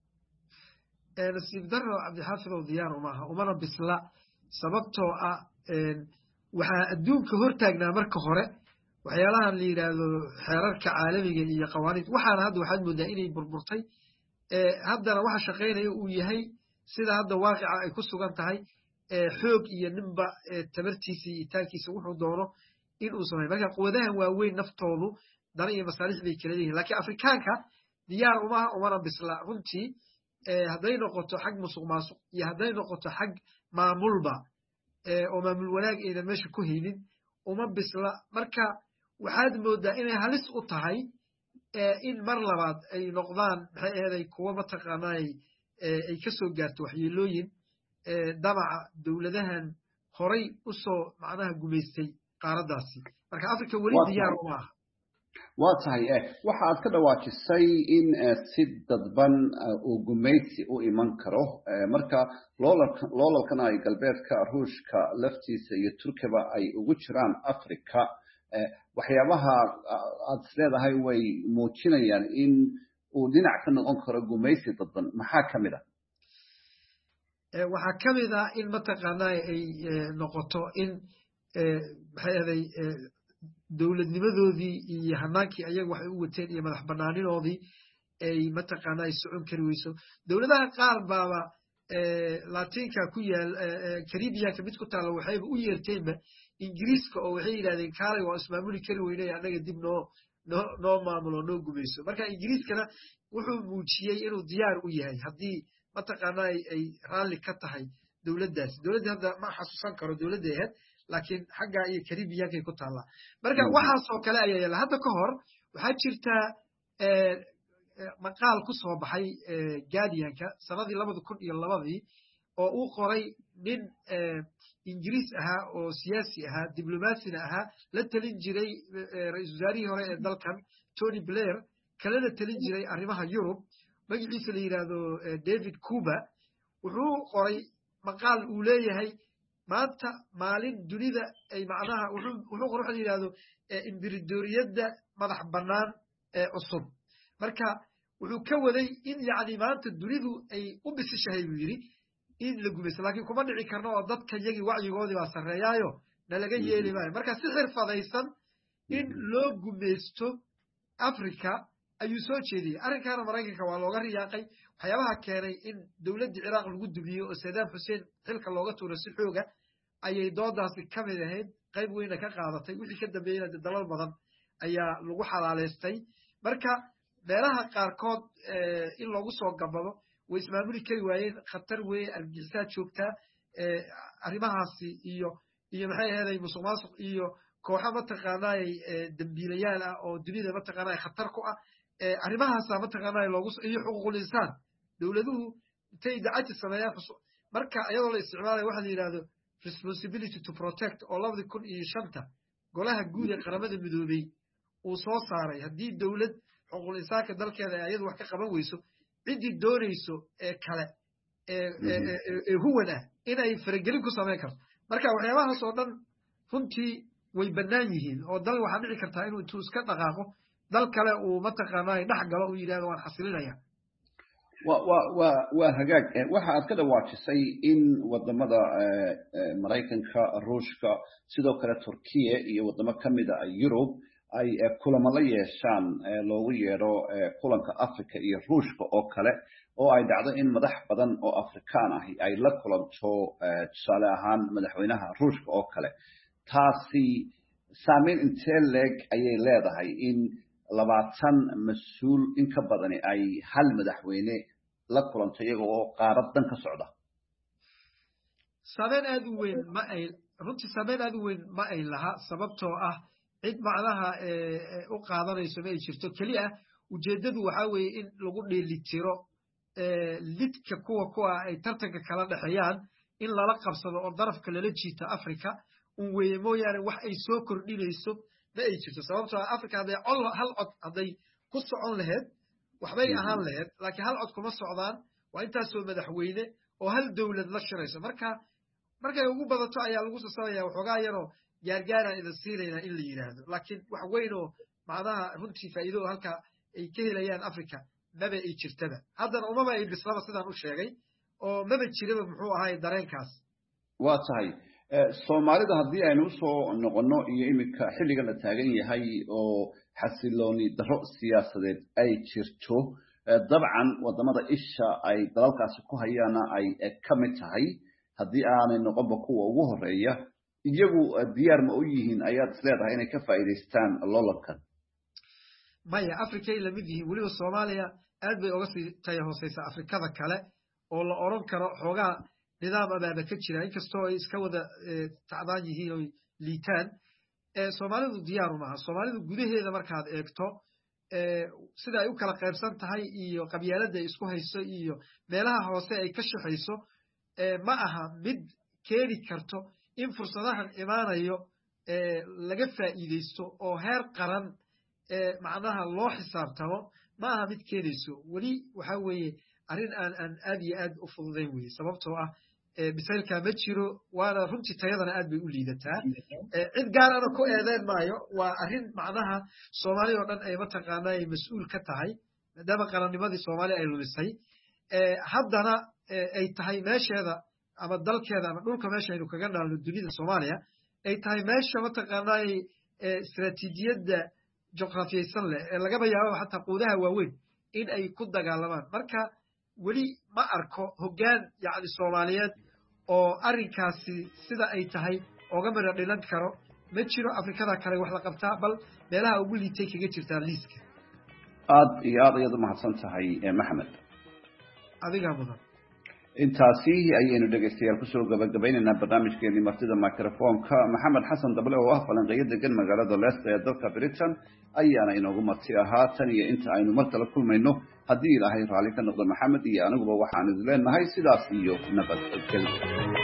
nasiib darro cabdixaafid oo diyaar umaaha umana bisla sababtoo ah waxaa adduunka hortaagnaa marka hore waxyaalahan la yidhaahdo xeerarka caalamiga iyo qawaaniid waxaana hadda waxaad moodaa inay burburtay haddana waxa shaqaynaya uu yahay sida hadda waaqica ay ku sugan tahay xoog iyo ninba tabartiisa iyo itaankiisa wuxuu doono in uu sameeyo marka quwadahan waaweyn naftoodu dana iyo masaalix bay kala leeyihiin laakiin Afrikaanka diyaar umaha umana bisla runtii hadday noqoto xag musuq maasuq iyo hadday noqoto xag maamulba oo maamul wanaag aynan meesha ku haynin uma bisla marka waxaad moodaa inay halis u tahay in mar labaad ay noqdaan maxay ahayd kuwa mataqaanaa ay ka soo gaarto waxyeelooyin damaca dowladahan horay u soo macnaha gumaystay qaaraddaasi marka Afrika weli diyaar uma aha waa tahay waxa aad ka dhawaajisay in si dadban uu gumaysi u iman karo marka loolalkan ay galbeedka Ruushka laftiisa iyo Turkiba ay ugu jiraan Afrika waxyaabaha aad leedahay way muujinayaan in uu dhinac ka noqon karo gumaysi dadban maxaa kamid ah waxaa kamid ah in mataqaanaa ay noqoto in maxay ahaday dowladnimadoodii iyo hanaankii ayaga waxay u wateen iyo madax banaanidoodii ay mataqaanaa ay socon kari weyso dowladaha qaar baaba Latinka ku yaal Caribbeanka mid ku taala waxayba u yeerteenba Ingiriiska oo waxay yiraahdeen kaalay waa ismaamuli kari weynay anaga dib noo maamulo noo gumayso marka Ingiriiskana wuxuu muujiyay inuu diyaar u yahay haddii mataqaanaa ay raalli ka tahay dowladdaasi dowladda hadda ma xasuusan karo dowladda ahayd laakiin xagga iyo Caribbeanka ku taala marka waxaas oo kale ayaa yaala hadda ka hor waxaa jirta maqaal ku soo baxay Guardianka sanadii 2002 oo uu qoray nin Ingiriis ahaa oo siyaasi ahaa diblomaasina ahaa la talin jiray ra'iisul wasaarihii hore ee dalkan Tony Blair kalena talin jiray arrimaha Yurub magaciisa la yiraahdo David Kuba wuxuu qoray maqaal uu leeyahay maanta maalin dunida ay macnaha wuxuu qoray waxa la yiraahdo imbiridoriyadda madax bannaan ee cusub marka wuxuu ka waday in yaani maanta dunidu ay u bisishahay buu yiri in la gumaysto laakiin kuma dhici karno oo dadka yagi wacyigoodii baa sareeyaayo nalaga yeeli maayo marka si xirfadaysan in loo gumaysto Afrika ayuu soo jeediyay arrinkaana Mareykanka waa looga riyaaqay waxyaabaha keenay in dowladda Ciraaq lagu dumiyo oo Saddam Hussein xilka looga tuuro si xooga ayay doodaasi ka mid ahayd qayb weyn ka qaadatay wixii ka dambeeyay dalal badan ayaa lagu xalaaleystay marka meelaha qaarkood in lagu soo gabado way ismaamuli kari waayeen khatar weey argixisad joogta arrimahaasi iyo maxay ahayd musuqmaasuq iyo kooxo mataqaanaa dambiilayaal ah oo dunida mataqaanaa khatar ku ah arrimahaas mataqaanaa loogu iyo xuquuqul insaan dawladuhu intay dacati sameeyaan marka iyadoo la isticmaalayo waxa la yiraahdo responsibility to protect oo 2005 golaha guud ee qaramada midoobay uu soo saaray haddii dawlad xuquuqul insaanka dalkeeda ay iyadu wax ka qaban weyso cidii doonayso ee kale huwana inay faragelin ku sameyn karto marka waxyaabahaas oo dhan runtii way bannaan yihiin oo dal waxaa dhici kartaa inuu intuu iska dhaqaaqo dal kale uu mataqaanaa dhex galo uu yidhahdo waan xasilinaya waa hagaag waxa aad ka dhawaajisay in wadamada maraykanka ruushka sidoo kale turkiya iyo wadamo kamida yurub ay kulamo la yeeshaan loogu yeedho kulanka africa iyo ruushka oo kale oo ay dhacdo in madax badan oo afrikaan ah ay la kulanto tusaale ahaan madaxweynaha ruushka oo kale taasi saameyn intee leeg ayay leedahay in 20 mas-uul in ka badani ay hal madaxweyne la kulanto iyaga oo qaarad dan ka socda saameyn aad u weyn ma ay laha sababtoo ah cid macnaha u qaadanayso ma ay jirto keliya ujeeddadu waxaa weeye in lagu dheelitiro lidka kuwa ay tartanka kala dhexeeyaan in lala qabsado oo darafka lala jiito africa un weeye mooyaane wax ay soo kordhinayso ma ay jirto sababtoo ah africa hadday hal cod hadday ku socon laheyd waxbay ahaan laheyd laakiin hal cod kuma socdaan waa intaasoo madaxweyne oo hal dowlad la shirayso markay ugu badato ayaa lagu sasanaya waxoogaa yaroo gaargaaraan idin siinaynaa in la yidhaahdo laakiin wax weyn oo macnaha runtii faa'iido halka ay ka helayaan africa maba ay jirtaba haddana umaba ay bislaba sidaan u sheegay oo maba jiraba muxuu ahaay dareenkaas waa tahay soomaalida haddii aynu usoo noqono iyo iminka xilligan la taagan yahay oo xasilooni darro siyaasadeed ay jirto dabcan wadamada isha ay dalalkaasi ku hayaana ay ka mid tahay haddii aanay noqonba kuwa ugu horeeya iyagu diyaar ma u yihiin ayaad isleedahay inay ka faa'iidaystaan loolankan maya africay lamid yihiin weliba soomaaliya aad bay oga sii taya hooseysa afrikada kale oo la oran karo xoogaa nidaam abaaba ka jira inkastoo ay iska wada tacdaan yihiin oo liitaan soomaalidu diyaaru maaha soomaalidu gudaheeda markaad eegto sida ay u kala qaybsan tahay iyo qabyaaladda ay isku hayso iyo meelaha hoose ay ka shaqayso ma aha mid keeni karto in fursadahan imaanayo laga faa'iidaysto oo heer qaran macnaha loo xisaabtamo ma aha mid keenayso weli waxa weeye arrin aan aad iyo aad u fududayn weye sababtoo ah bisaylkaa ma jiro waana runtii tayadana aad bay u liidataa cid gaarana ku eedeyn maayo waa arrin macnaha soomaaliya oo dhan ay mataqaanaa ay mas-uul ka tahay maadaama qarannimadii soomaaliya ay lumisay haddana ay tahay meesheeda ama dalkeeda ama dhulka meesha aynu kaga naalno dunida soomaaliya ay tahay meesha mataqaanaa istaraatiijiyadda juqrafiyaysan leh ee lagaba yaabo xataa quudaha waaweyn in ay ku dagaalamaan marka weli ma arko hoggaan yacni soomaaliyeed oo arrinkaasi sida ay tahay ooga midho dhilan karo ma jiro afrikada kale wax la qabtaa bal meelaha ugu liitay kaga jirtaa liiska aad iyo aad ayaad u mahadsan tahay maxamed adigaa mudan intaasi ayaynu dhegaystayaal kusoo gabagabaynaynaa barnaamijkeenii martida microfonka maxamed xasan dable oo ah falanqeeyo degan magaalada leicester ee dalka britain ayaana inoogu marti ahaa tan iyo inta aynu mar kale kulmayno haddii ilaahay raalli ka noqdo maxamed iyo aniguba waxaan idin leenahay sidaas iyo nabadgelyo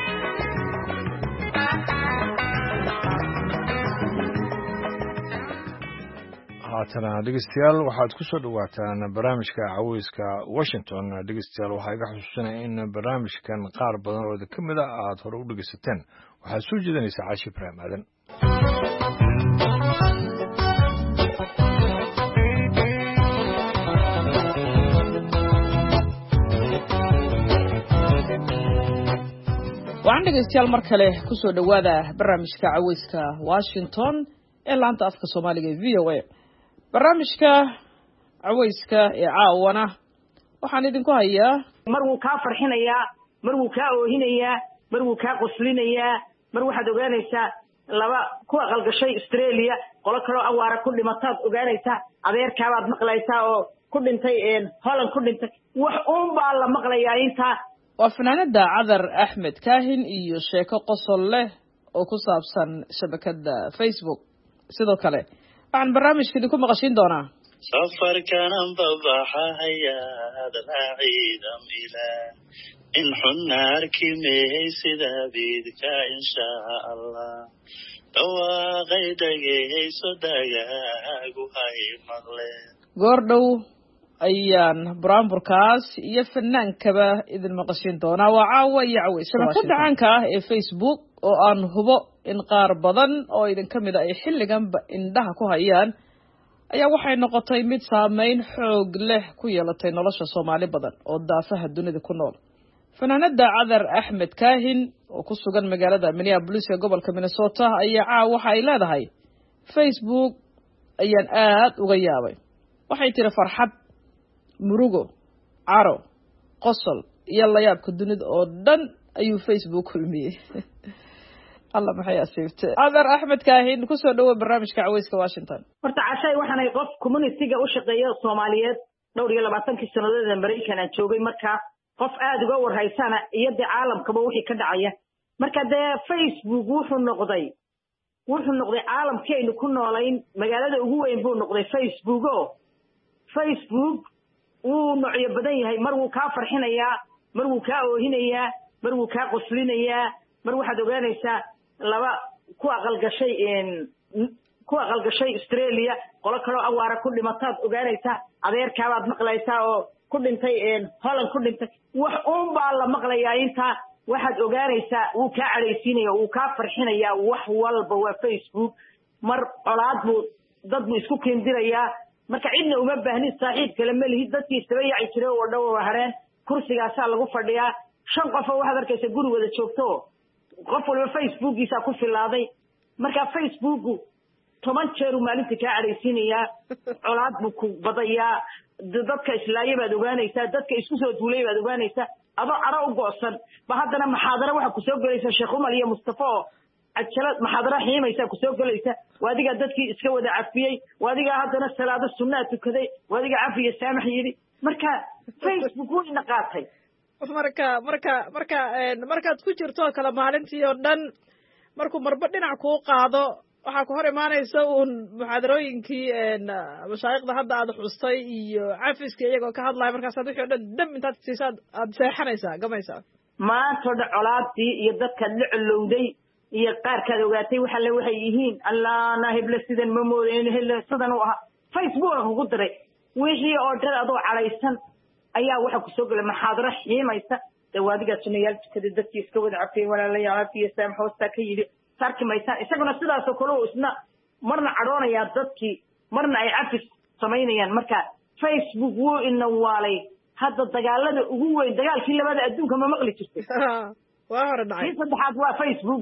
haatana dhegeystayaal waxaad ku soo dhawaataan barnaamijka caweyska washington dhegeystayaal waxaa iga xusuusanaya in barnaamijkan qaar badan oo ka mid a aad hore u dhegeysateen waxaad soo jeedinaysaa caashi ibraahim aadan waxaan dhegeystayaal mar kale ku soo dhowaada barnaamijka caweyska washington ee laanta afka soomaaliga ee v o a barnaamijka caweyska ee caawana waxaan idinku hayaa mar wuu kaa farxinayaa mar wuu kaa oohinayaa mar wuu kaa qoslinayaa mar waxaad ogaanaysaa laba ku aqalgashay australia qolo kaloo awaara ku dhimataad ogaanaysaa adeerkaabaad maqlaysaa oo ku dhintay holland ku dhintay wax uun baa la maqlayaa intaa waa fanaanada cadar axmed kaahin iyo sheeko qosol leh oo ku saabsan shabakada facebook sidoo kale waxaan barnaamijka idinku maqashiin doonaa safarkanan babaxahaya ciidam ilaah in xunna arki mehay sida biidka inshaa allah dhawaaqay dhageyso dhagaagu hay maqle goordhow ayaan buraanburkaas iyo fanaankaba idin maqashiin doonaa waa caawa iyo caweys shabakada caanka ah ee facebook oo aan hubo in qaar badan oo idin ka mid a ay xilliganba indhaha ku hayaan ayaa waxay noqotay mid saameyn xoog leh ku yeelatay nolosha Soomaali badan oo daafaha dunida ku nool. fanaanada Cadar Axmed Kaahin oo ku sugan magaalada Minneapolis ee gobolka Minnesota ayaa waxa ay leedahay Facebook ayaan aad uga yaabay. waxay tiri farxad, murugo, caro, qosol iyo la yaabka dunida oo dhan ayuu Facebook kulmiyay. Allah maxay asiibtay. Cadar Axmed Kaahin ku soo dhawo barnaamijka Cawayska Washington. horta cashay waxaan qof community-ga u shaqeeya Soomaaliyeed dhowr iyo 20 sanadood Mareykan aan joogay marka qof aad uga warhaysana iyo caalamkaba wixii ka dhacaya marka Facebook wuxuu noqday caalamkeenu ku noolayn magaalada ugu weyn buu noqday Facebook uu noocyo badan yahay mar wuu ka farxinayaa mar wuu ka oohinayaa mar wuu ka qoslinayaa mar waxaad ogaanaysaa laba ku aqalgashay Australia qolo kale awaara ku dhimataad ogaanaysaa adeerkaabaad maqlaysaa oo ku dhintay Holland ku dhintay wax baa la maqlayaa inta waxaad ogaanaysaa uu ka cadhaysiinaya uu ka farxinayaa wax walba waa Facebook mar colaad buu dad isku keendirayaa marka cidna uma baahnin saaxiib kale ma lihi dadkii sabayay jiray oo dhaw hareen kursigaas lagu fadhiyaa 5 qof oo waxaad arkaysaa guri wada joogto qof walba Facebookiisa ku filaaday marka Facebook 10 jeer maalintii ka cadhaysiinaya colaad buu ku badayaa dadka islaayay ogaanaysaa dadka isku soo duulay ogaanaysaa adoo ara u goosan ba haddana maxaadara waxa ku soo galaysa Sheekh Umar iyo Mustafa ajala maxaadara xiimaysa ku soo galaysa waadiga dadkii iska wada cafiyay waadiga haddana salaado sunnah tukaday waadiga cafiye saamax yiri marka Facebook wuu ina qaatay markaad ku jirto kala maalintii oo dhan markuu marba dhinac ku qaado waxa ku hor imaanaysa muxaadarooyinkii mashaayikhda hadda aad xustay iyo cafiska iyagoo ka hadlaya markaas wixii oo dhan dam intaad siisaad aad seexanaysaa gamaysaa maanta colaadii iyo dadka la culowday iyo qaarkaad ogaatay waxay yihiin allaana hebla sidan ma moodeen hebla sidan u aha Facebook ugu diray wixii oo dhan adoo calaysan ayaa waxa ku soo galay maxaadaro xiimaysa dawaadiga sunayaal jikada dadkii iska wada cafiyay walaalayaal iyo saam hoosta ka yiri sarki maysan isaguna sidaas oo kale isna marna cadhoonaya dadkii marna ay cafis sameynayaan marka Facebook wuu ina waalay hadda dagaalada ugu weyn dagaalkii labada adduunka ma maqli jirtay waa hore dhacay saddexaad waa Facebook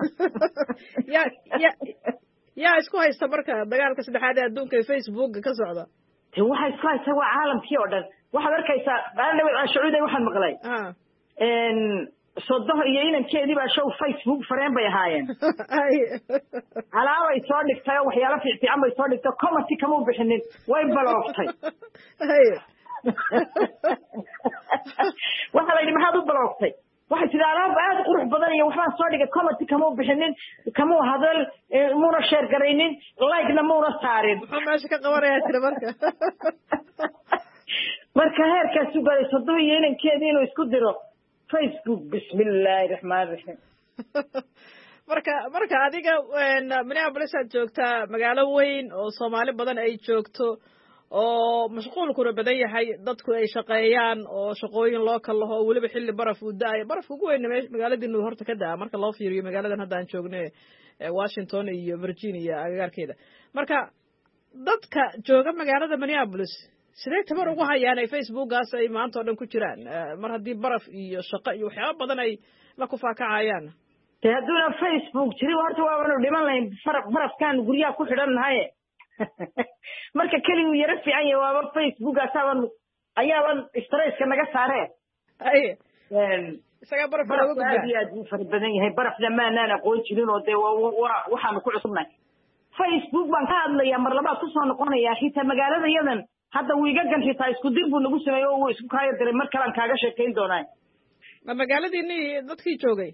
ya isku haysta marka dagaalka saddexaad ee adduunka ee Facebook ka socda waxa isku haysta waa caalamkii oo dhan waxaad arkaysaa baan Sacuudi waxaan maqlay sodoh iyo inankeedii baa show Facebook fareen bay ahaayeen alaabay soo dhigtay waxyaalo fiican bay soo dhigtay comment kama bixinin way baloogtay waxa la yidhi maxaad u baloogtay waxay tidhi alaab aad qurux badan iyo waxbaan soo dhigay comment kama bixinin kama hadal muna share garaynin like-na muna saarin muxuu meesha ka qabanayaa tiri marka heerkaas u galay sodoh iyo inankeedii inuu isku diro Facebook bismillahir rahmanir rahim marka adiga Minneapolis aad joogtaa magaalo weyn oo Soomaali badan ay joogto oo mashquulkuna badan yahay dadku ay shaqeeyaan oo shaqooyin loo kala laho waliba xilli baraf u daay baraf ugu weyn magaaladiinu horta ka daa marka loo fiiriyo magaaladan hadda aan joognay Washington iyo Virginia agagaarkeeda marka dadka jooga magaalada Minneapolis sidee tabar ugu hayaan ay Facebookaas ay maanta oo dhan ku jiraan mar haddii baraf iyo shaqo iyo waxyaabo badan ay la ku faakacayaan hadduna Facebook jiri horta waa dhiman lahayn barafkan guryaha ku xidhannahay marka kaliya yara fiican yahay waa Facebookaas ayaaban stresska naga saaree isaga baraf lagu gudbaa aad u fara badan yahay barafna maanaan aqoon jirin oo waxaan ku cusubnay Facebook baan ka hadlayaa mar labaad ku soo noqonayaa xitaa magaalada yadan hadda wiiga ganxitaa isku dir buu nagu sameeyay oo isku kaayo diray mar kale aan kaaga sheekayn doonaa magaaladiini dadkii joogay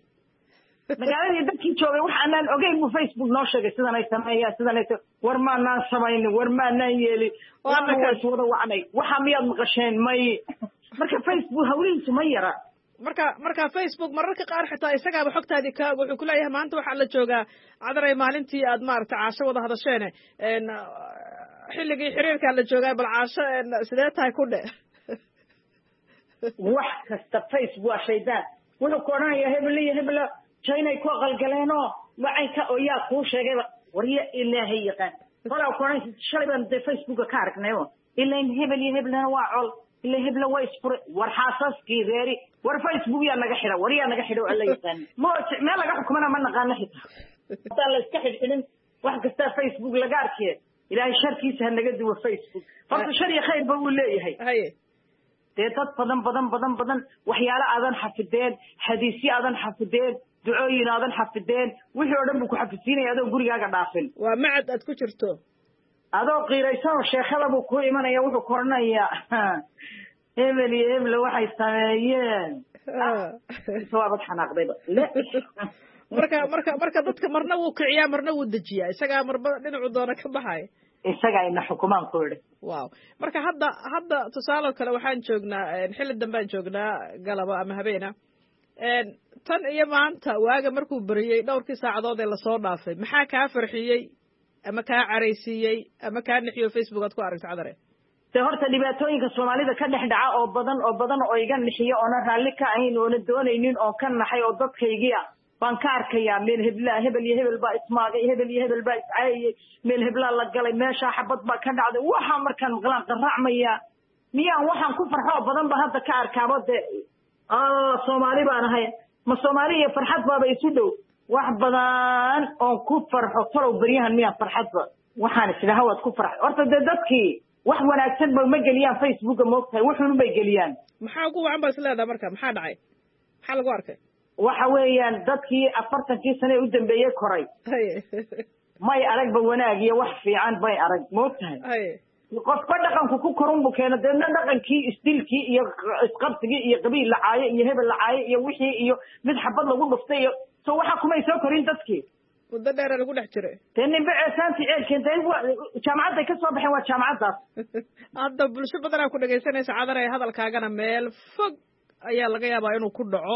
waxaan ogeyn mu Facebook noo sheegay sidan ay sameeyaan war maanaan samaynin war maanaan yeelin wada wacnay waxa miyaad maqasheen may marka Facebook hawlihiisu ma yara marka Facebook mararka qaar xitaa isagaaba xogtaadii wuxuu ku leeyahay maanta waxaa la joogaa cadaray maalintii aad maaragtay caasho wada hadasheen xilligii xiriirkaa la joogaa bal caasho sidee tahay ku dhe wax kasta Facebook waa shaydaan wuxuu ku odhanayaa hebla China ku qalgaleenoo wacanka oo yaa kuu sheegay warya ilaahay yaqaan qolaa koran shalay baan Facebook ka aragnayoo ilaa hebel iyo hebelna waa col ilaa hebel waa isfur war xaasaskii reeri war Facebook yaa naga xira war yaa naga xidho alla yaqaan ma meel laga xukumana ma naqaan xitaa la iska xidhin wax kasta Facebook laga arkay ilaahay sharkiisa ha naga duwa Facebook horta shar iyo khayr buu leeyahay haye dad badan waxyaalo aadan xafideen xadiisyo aadan xafideen ducooyin aadan xafideen wixii oo dhan buu ku xafidsiinaya adoo gurigaaga dhaafin waa macad aad ku jirto adoo qiiraysan oo sheekhada buu ku imanaya wuxuu koranayaa hebel iyo hebel waxay sameeyeen sawaabad xanaaqdayba marka dadka marna wuu kiciyaa marna wuu dejiyaa isagaa marba dhinacu doona ka baxaya isaga ina xukumaan ku yidhi wow marka hadda tusaale kale waxaan joognaa xilli dambaan joognaa galabo ama habeena tan iyo maanta waaga markuu beriyey dhowrkii saacadood ee lasoo dhaafay maxaa kaa farxiyey ama kaa caraysiiyey ama kaa nixiyo Facebook aad ku aragto cadare de horta dhibaatooyinka Soomaalida ka dhex dhaca oo badan oo iga nixiyo oo na raalli ka ahayn oo na doonaynin oo ka naxay oo dadkaygiya baan ka arkayaa meel hebel iyo hebel baa ismaagay hebel iyo hebel baa iscaayay meel hebla la galay meesha xabad baa ka dhacday waxa markaan maqlaan qaracmaya miyaan waxaan ku farxo badan ba hadda ka arkaabo de Soomaali baan ahay ma Soomaaliya farxad baaba isu dhow wax badan oo ku farxo talow bariyahan miya farxadba waxaan isla hawad ku farxo horta dadkii wax wanaagsan ma geliyaan Facebook moogtahay wuxuun bay geliyaan maxaa ugu wacan baa isleedahay marka maxaa dhacay maxaa lagu arkay waxa weeyaan dadkii 40 sano u dambeeyay koray may arag ba wanaag iyo wax fiican bay arag moogtahay qofka dhaqanku ku korun buu keenay deedna dhaqankii isdilkii iyo isqabsigii iyo qabiil lacaaye iyo hebel lacaaye iyo wixii iyo mid xabad lagu dhuftay iyo soo waxa kuma soo korin dadkii muddo dheer lagu dhex jiray tani bacsaanti ceelkeentay jaamacadda ka soo baxeen waa jaamacadaas hadda bulsho badan ku dhageysanaysa cadare hadalkaagana meel fog ayaa laga yaabaa inuu ku dhaco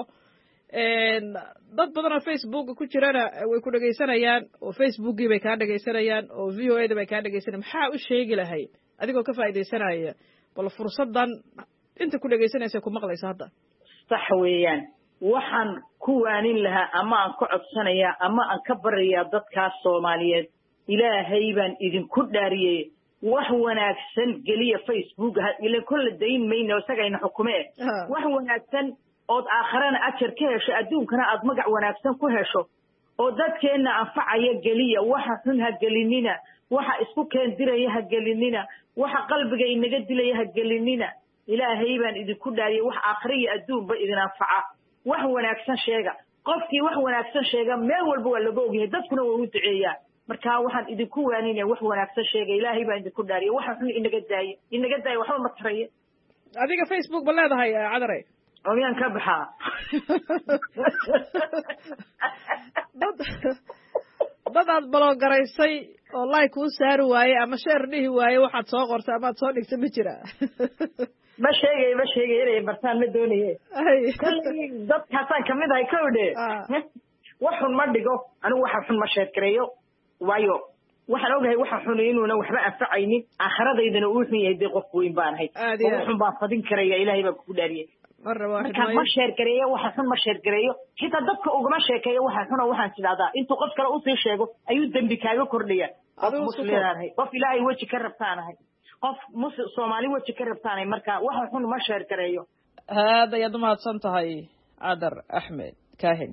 dad badan oo Facebook ku jirana way ku dhageysanayaan oo Facebookii bay ka dhageysanayaan oo VOA-da bay ka dhageysanayaan maxaa u sheegi lahayd adigoo ka faa'iideysanaya bal fursadan inta ku dhageysanaysa ku maqlaysa hadda sax weeyaan waxaan ku waanin lahaa ama aan ku codsanayaa ama aan ka barayaa dadka Soomaaliyeed ilaahay baan idin ku dhaariyay wax wanaagsan geliya Facebook ila kullu dayn mayno isagayna xukume wax wanaagsan oo aakhirana ajar ka hesho adduunkana aad magac wanaagsan ku hesho oo dadkeena anfacaya geliya waxa xun ha gelinina waxa isku keendiraya ha gelinina waxa qalbiga inaga dilaya ha gelinina ilaahay baan idin ku dhaariyay wax aakhiriya adduunba idin anfaca wax wanaagsan sheega qofkii wax wanaagsan sheega meel walba waa laga ogyahay dadkuna way u duceeyaan marka waxaan idin ku waaninay wax wanaagsan sheega ilaahay baan idin ku dhaariyay waxa xun inaga daaya waxba ma taraye adiga Facebook ba leedahay cadare omiyaan ka baxaa dad aad balogaraysay oo like uu saari waaye ama share dhihi waaye waxaad soo qortay ama aad soo dhigtay ma jira ma sheegay inay bartaan ma doonaye dadkaasaan kamid ahay kowdhe wax xun ma dhigo anigu waxa xun ma sheekareeyo waayo waxaan ogahay waxa xun inuuna waxba anfacaynin aakhiradaydana uu xun yahay qof weyn baan ahay wax xun baan fadin karaya ilaahay baa ku dhaariyay marka ma sheekareeyo waxa xun ma sheekareeyo xitaa dadka ugama sheekeeyo waxa xun oo waxaan sidaada intuu qof kale u sii sheego ayuu dambi kaaga kordhaya qof muslimaan qof ilaahay waji ka rabtaanahay qof Soomaali waji ka rabtaanay marka waxa xun ma sheekareeyo hada yaad mahadsan tahay Cadar Axmed Kaahin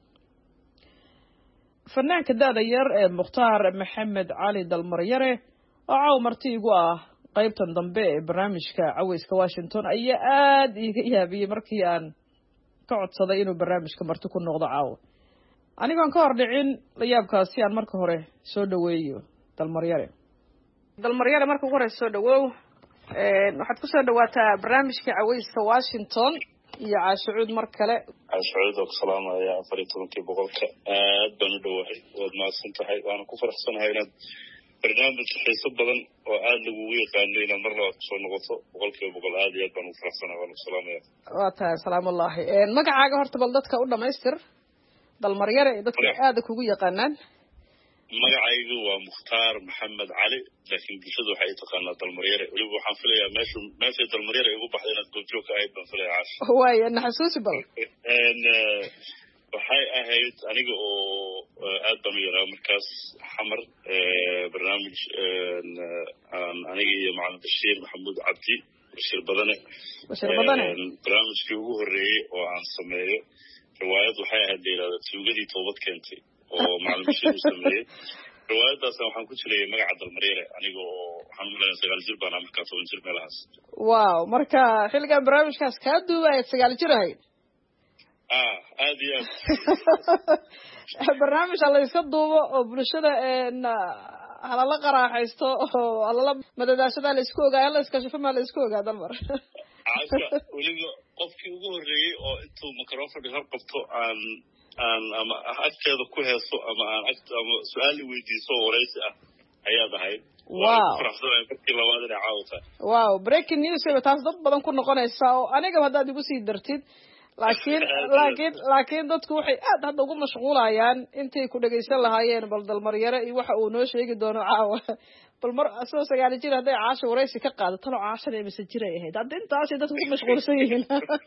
fanaanka daada yar ee Mukhtaar Maxamed Cali Dalmaryare oo caaw marti igu ah qaybtan dambe ee barnaamijka Caweyska Washington ayaa aad iga yaabiyay markii aan ka codsaday inuu barnaamijka marti ku noqdo caaw anigoon ka hor dhicin la yaabkaasi aan marka hore soo dhaweeyo Dalmaryare marka ugu horeysa soo dhawow waxaad ku soo dhawaataa barnaamijka Caweyska Washington iyo Caashuud mar kale Caashuud oo salaamaya 14 boqolka aad baan u dhawahay waad maasan tahay waan ku faraxsanahay inaad barnaamij xiiso badan oo aad lagu yaqaano inaad mar labaad soo noqoto boqolkiiba boqol aad iyo aad baan u faraxsanahay waan salaamaya waa tahay salaamullaahi magacaaga horta bal dadka u dhamaystir Dalmaryare dadka aad kugu yaqaanaan magacaygu waa Mukhtaar Maxamed Cali laakiin bulshadu waxay taqaanaa Dalmaryare waliba waxaan filayaa meesha Dalmaryare ugu baxday inaad goobjoog ka ahayd baan filayaa waay ana xasuusi bal waxay ahayd aniga oo aad baan u yaraa markaas xamar barnaamij aniga iyo macalin bashiir maxamuud cabdi bashir badane barnaamijkii ugu horreeyey oo aan sameeyo riwaayad waxay ahayd la yidhahda tuugadii toobad keentay oo macalin bashiir uu sameeyey riwaayadaasna waxaan ku jiray magaca dalmareere aniga oo waxaan u leeyahay 9 jir baan markaa 10 jir meelahaas wow marka xilligan barnaamijkaas kaa duubaayad 9 jir ahayd aad iyo aad barnaamij la iska duubo oo bulshada halala qaraaxaysto oo halala madadaashada la isku ogaa la iska shafo ma la isku ogaa dalmar caasha weliba qofkii ugu horreeyey oo intuu microphone hor qabto aan ama agteeda ku heeso ama ama su'aal weydiiso waraysi ah ayaad ahayd wow breaking news ee taas dad badan ku noqonaysa oo aniga haddaad igu sii dartid laakiin dadku waxay aad hadda ugu mashquulayaan intay ku dhagaysan lahaayeen bal dalmaryare iyo waxa uu noo sheegi doono caawa bal mar asoo 9 jir hadday caasha waraysi ka qaadato caashana ay mise jiray ahayd hadda intaasay dadku ku mashquulsan yihiin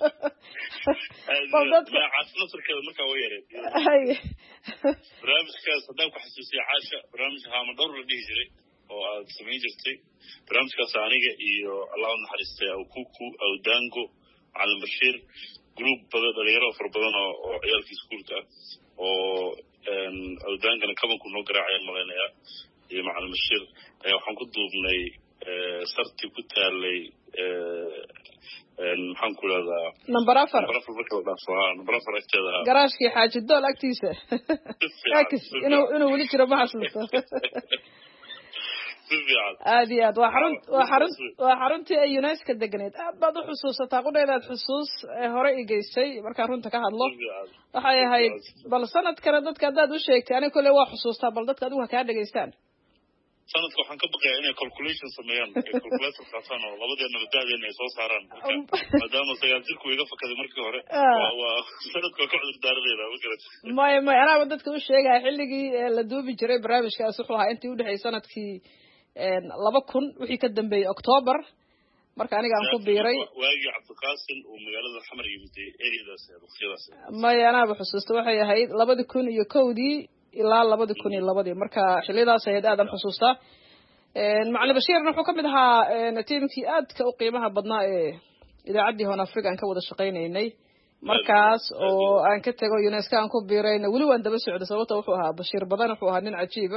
bal dadka caashna turkeeda markaa way yareed barnaamijkaas haddaan ku xasuusiyo caasha barnaamijka haama dhowr la dhihi jiray oo aad samayn jirtay barnaamijkaas aniga iyo allah u naxariistay awkuku awdango macalin bashiir group badan dhalinyaro fara badan oo ciyaalkii iskuulka oo awdangana kabanku noo garaacayaan malaynayaa iyo macalin bashiir ayaa waxaan ku duubnay sarti ku taalay maxaan ku leedaa number 4 agteeda garaashkii xaaji dool agtiisa inuu weli jiro ma xasuusto aad iyo aad waa xaruntii ay UNESCO deganeed aad baad u xusuusataa qudhaydaad xusuus hore i geysay markaan runta ka hadlo waxay ahayd bal sanadkana dadka haddaad u sheegtay aniga kolley waa xusuustaa bal dadka adigu ha kaa dhegaystaan sanadka waxaan ka baqayaa inay calculation sameeyaan calculator qaataan oo labadeena badaadeena ay soo saaraan maadaama 9 jirku iga fakaday markii hore waa sanadka ka cudur daaradeyda ma garat may anaaba dadka u sheegaya xilligii la duubi jiray barnaamijkaas wuxuu ahaa intii u dhexeysay sanadkii 2000 wixii ka dambeeyay October marka aniga aan ku biiray waagi Cabdiqaasim oo magaalada Xamar yimid ereadaas waqtiyadaas may anaaba xusuusta waxay ahayd 2001 ilaa 2002 marka xillidaas ay aad xusuusta macalin bashiirna wuxuu kamid ahaa tiimkii aadka u qiimaha badnaa ee idaacaddii Hoon Afrika aan ka wada shaqaynaynay markaas oo aan ka tago UNESCO aan ku biirayna weli waan daba socday sababtoo wuxuu ahaa bashiir badan wuxuu ahaa nin cajiib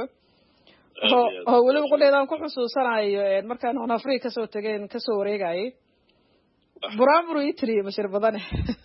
oo weli qudheedaan ku xusuusanayo markaan Hoon Afrika kasoo tageen kasoo wareegayay buraamuru itri bashiir badane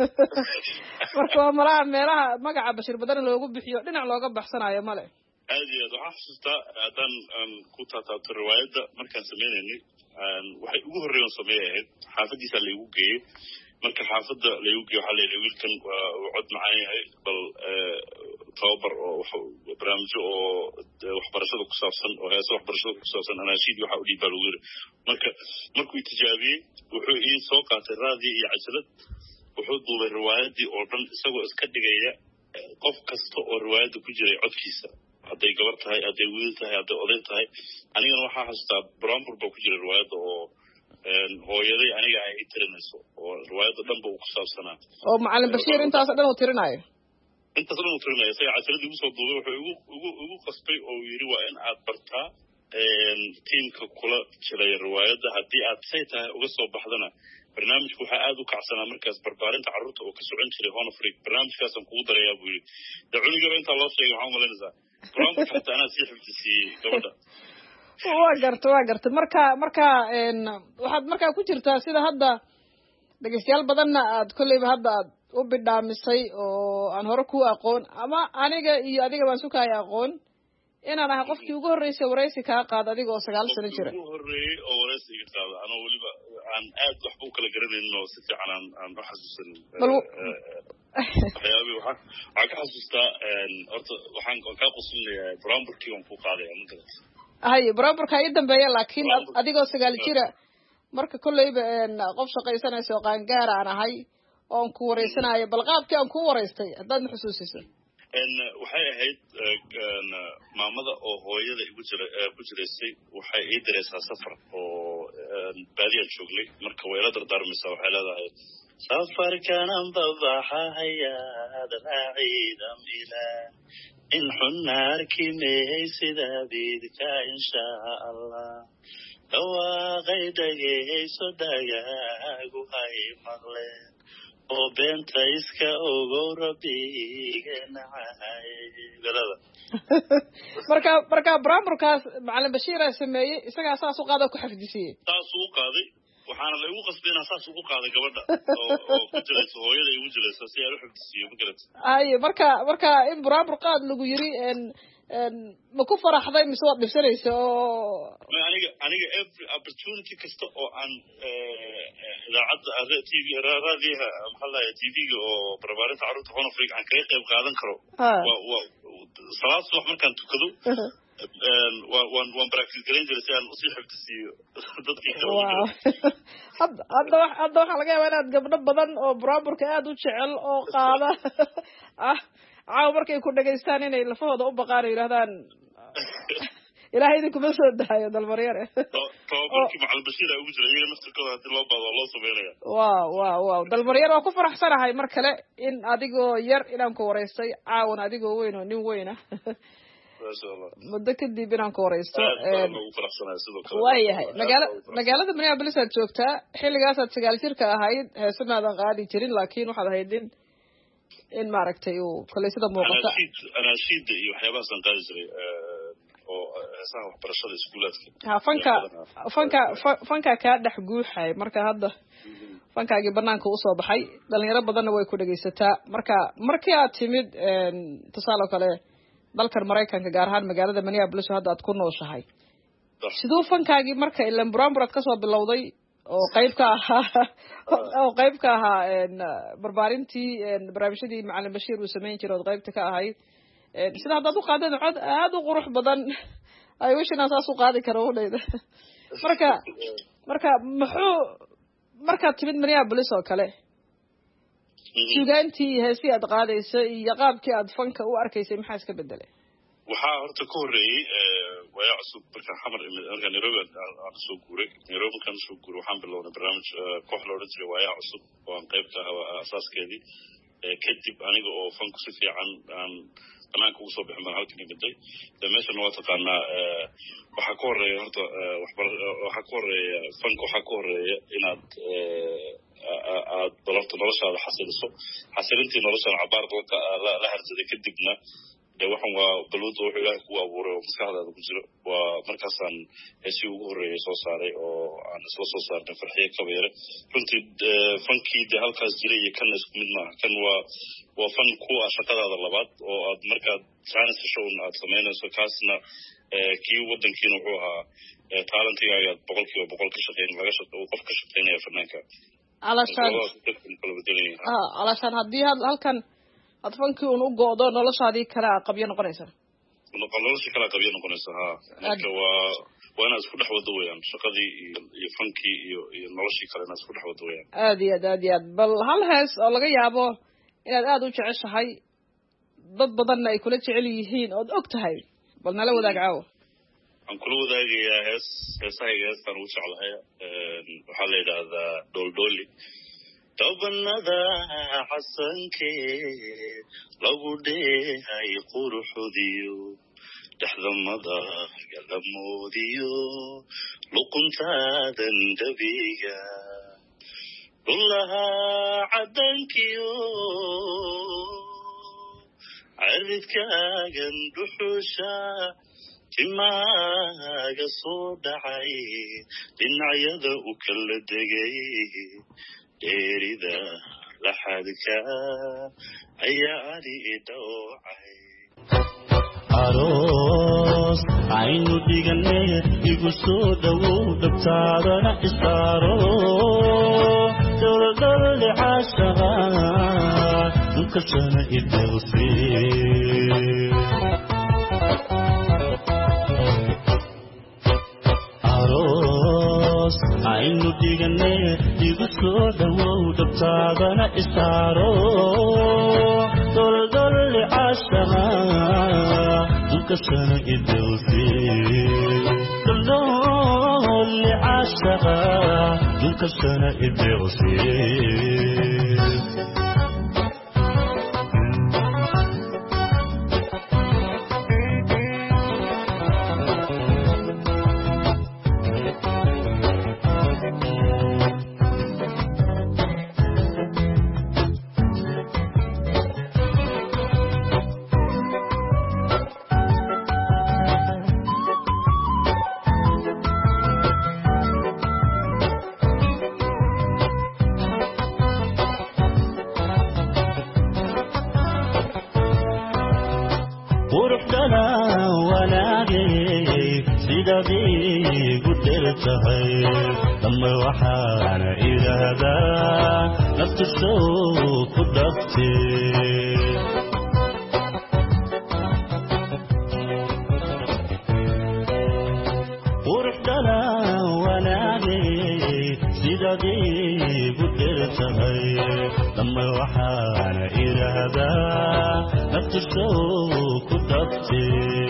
marka waa meelaha magaca bashiir badane loogu bixiyo dhinac looga baxsanayo male aad iyo aad waxaan xusuustaa haddaan ku taataabto riwaayadda markaan sameynaynay waxay ugu horreeyeen sameeyahayd xaafadiisa laygu geeyey marka xaafadda laygu geeyo waxaa layidhi wiilkan waa cod macaan yahay bal tababar oo barnaamijyo oo waxbarashada ku saabsan oo heesa waxbarashada ku saabsan anaashiid waxa u dhiibaa lagu yiri marka markuu tijaabiyey wuxuu ii soo qaatay raadi iyo cajalad wuxuu duubay riwaayaddii oo dhan isagoo iska dhigaya qof kasta oo riwaayadda ku jiray codkiisa hadday gabar tahay hadday wiil tahay hadday oday tahay anigana waxaa xasuustaa buraanbur baa ku jira riwaayadda oo hooyaday aniga ay tirinayso oo riwaayadda dhanba uu ku saabsanaa oo macalin bashiir intaas dhan uu tirinayo isaga cajaladii ugu soo duubay wuxuu igu qasbay oo yidhi waa in aad bartaa tiimka kula jiray riwaayadda haddii aad say tahay uga soo baxdana barnaamijku waxaa aad u kacsanaa markaas barbaarinta carruurta oo ka socon jiray Horn Africa barnaamijkaasaan kugu darayaa buu yidhi dee cunugaba intaa loo sheegay waxaa umalaynaysaa buraanburka xataa anaa sii xifdisiiyey gabadha waa garta marka waxaad markaa ku jirtaa sida hadda dhegeystayaal badanna aad kolleyba hadda aad u bidhaamisay oo aan hore ku aqoon ama aniga iyo adiga baan sukaya aqoon inaan ahay qofkii ugu horreysay waraysi kaa qaad adiga oo 9 sano jira ugu horreeyay oo waraysi iga qaada anoo weliba aan aad waxba u kala garanaynin oo si fiican aan u xasuusanin waxyaabii waxaan ka xasuustaa horta waxaan kaa qusulinayaa buraanburkii waan ku qaadaya ma garata haye buraanburka ii dambeeya laakiin adigoo 9 jira marka kolleyba qof shaqaysanaysa oo qaangaar aan ahay oo aan ku wareysanayo bal qaabkii aan ku wareystay haddaad ma xusuusiso waxay ahayd maamada oo hooyada ku jiraysay waxay ii diraysaa safar oo baadiyaan joognay marka way ila dardaarmaysaa waxay leedahay safarkanan babaxahaya dalaciidam ilaa in xunnaarki meeysida bidka insha allah dhawaaqay dhagayso dhagaagu hay maqleen oo beenta iska ogow rabbigeena galada marka baraamurkaas macalin Bashiir ay sameeyay isaga saas u qaado ku xafdisiyay saas u qaaday waxaana la igu qasbinaa saas ugu qaaday gabadha oo ku jirayso hooyada igu jirayso si ay u xafdisiyo ma garat ay marka in baraamur qaad lagu yiri ma ku faraxday mise waad dhibsanaysa oo aniga every opportunity kasta oo aan idaacadda TV raadiyaha maxaa TV-ga oo barbaarinta carruurta Horn Africa aan kaga qayb qaadan karo waa salaad subax markaan tukado waan practice garan jiray si aan usii xifdisiyo dadkii hadda waxaa laga yaabaa inaad gabdho badan oo baraamurka aad u jecel oo qaada caaw markay ku dhageystaan inay lafahooda u baqaan yiraahdaan ilaahay idinkuma soo daayo dalmaryar tababarkii macalin Bashiir ay ugu jiray iyaga naftirkooda hadii loo baado loo sameynaya waaw dalmaryar waa ku faraxsanahay mar kale in adigoo yar inaan ku wareystay caawan adigoo weyn oo nin weyn ah muddo kadib inaan ku wareysto waayahay magaalada Minneapolis aad joogtaa xilligaasaad 9 jirka ahayd heesamaadan qaadi jirin laakiin waxaad ahayd in maaragtay uu kale sida muuqata anashiid iyo waxyaabahaas aan qaadi jiray oo heesaha waxbarashada iskuulaadka fanka ka dhex guuxay marka hadda fankaagii banaanka u soo baxay dhalinyaro badanna way ku dhageysataa markii aad timid tusaale kale dalkan Mareykanka gaar ahaan magaalada Minneapolis hadda aad ku nooshahay sidoo fankaagii marka ilaan buraanburad ka soo bilowday oo qayb ka ahaa barbaarintii barnaamijyadii macalin Bashiir uu sameyn jiray oo qaybta ka ahayd sida hadda u qaadeen cod aad u qurux badan ay wishina saas u qaadi karo wadayda marka marka timid Minneapolis oo kale suugaantii heesii aad qaadayso iyo qaabkii aad fanka u arkaysay maxaa iska bedelay waxaa horta ka horeeyay waya cusub marka xamar marka Nairobi aan soo guuray waxaan bilownay barnaamij koox la oran jiray waya cusub oo aan qayb ka ahaa asaaskeedii kadib aniga oo fanku si fiican aan banaanka ugu soo bixin baan halkan imiday meeshana waa taqaanaa waxaa ka horeeya horta waxaa ka horeeya fanka waxaa ka horeeya inaad aad balorta noloshaada xasilintii noloshaada cabaar la harsaday kadibna waxaan waa baluuda wuxuu ilaahay kugu abuuray oo maskaxdaada ku jiro waa markaasaan heesii ugu horreeyay soo saaray oo aan isla soo saarnay farxiyo kabeere runtii fankii dee halkaas jiray iyo kanna isku mid maaha kan waa fan ku ah shaqadaada labaad oo aad markaad science show aad samaynayso kaasna kii wadankiina wuxuu ahaa taalantigaaga aad 100% ka shaqeyn qof ka shaqeynaya fanaanka alashaan haddii halkan aad fankii un u go'do noloshaadii kale qabyo noqonaysa noloshii kale qabyo noqonaysa marka waa inaad isku dhex wado weeyaan shaqadii iyo fankii iyo noloshii kale inaad isku dhex wado weeyaan aad iyo aad bal hal hees oo laga yaabo inaad aad u jeceshahay dad badanna ay kula jecel yihiin ood og tahay bal nala wadaag caawo aan kula wadaagayaa heesahayga heestaan ugu jeclahay waxaa la yidhaahdaa dooldhooli tobanada xasankee lagu dheehay quruxdiyo dhexdamada galamoodiyo luquntaadan dabiga dhulaha cadankiyo caridkaagan dhuxusha timaaga soo dhacay dhinacyada u kala degay dheerida laxadka ayaa ani idhowcay aroos aynu dhigane igu soo dhowow dhabtaadana isaaro dowladole caashaqa dulkashana idhowse aynu dhigane igu soo dhowow dhabtaadana isaaro dowladole caashaqa dulkashana idhowse dowladole caashaqa dulkashana idhowse بدرتهي لما وحانا إلى هذا نفس الشوق ودفتي ورحتنا ونادي سيدادي بدرتهي لما وحانا إلى هذا نفس الشوق ودفتي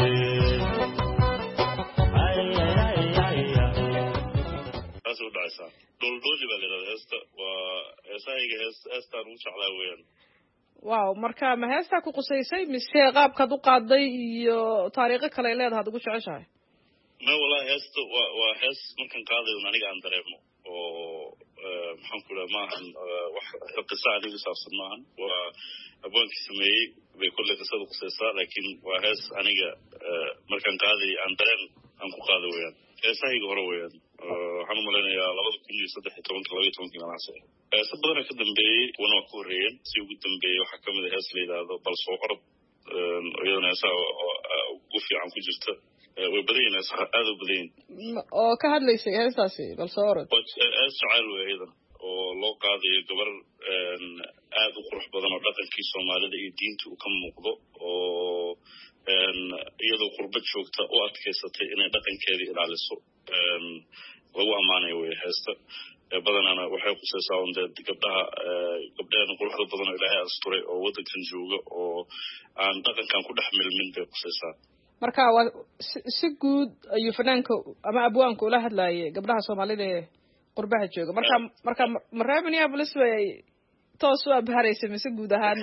دولدولي بالي هستا وهسايق هستا نوش على وين واو marka ma heesta ku qusaysay mise qaabka u qaaday iyo taariikho kale ay leedahay ugu jeceshahay ma wallahi hesta waa hees markan qaaday aniga aan dareemo oo maxaan ku leeyahay wax qisa aniga saabsan maahan waa aboonkii sameeyay bay kulli qisada qusaysaa laakiin waa hees aniga markan qaaday aan dareen aan ku qaado weeyaan heesahayga hore weeyaan waxaan u malaynayaa 2013 ganacsi heesa badan ka dambeeyay wana ku horeeyeen si ugu dambeeyay waxa ka mid ah hees la yiraahdo bal soo orod iyadana heesa ugu fiican ku jirta way badayeen aad u badayeen oo ka hadlaysay heestaasi bal soo orod hees jacayl weeyaan oo loo qaaday gabar aad u qurux badan oo dhaqankii Soomaalida iyo diinta uu ka muuqdo oo iyadoo qurbad joogta oo adkaysatay inay dhaqankeeda ilaaliso lagu amaanayo way heesta badanana waxay qusaysaa on gabdhaha quruxda badan oo Ilaahay asturay oo wadankan jooga oo aan dhaqankan ku dhex milmin bay qusaysaa marka si guud ayuu fanaanka ama abwaanku ula hadlayay gabdhaha Soomaalida ee qurbaha jooga marka mareebniya bolis way toos waa bahareysay mise guud ahaan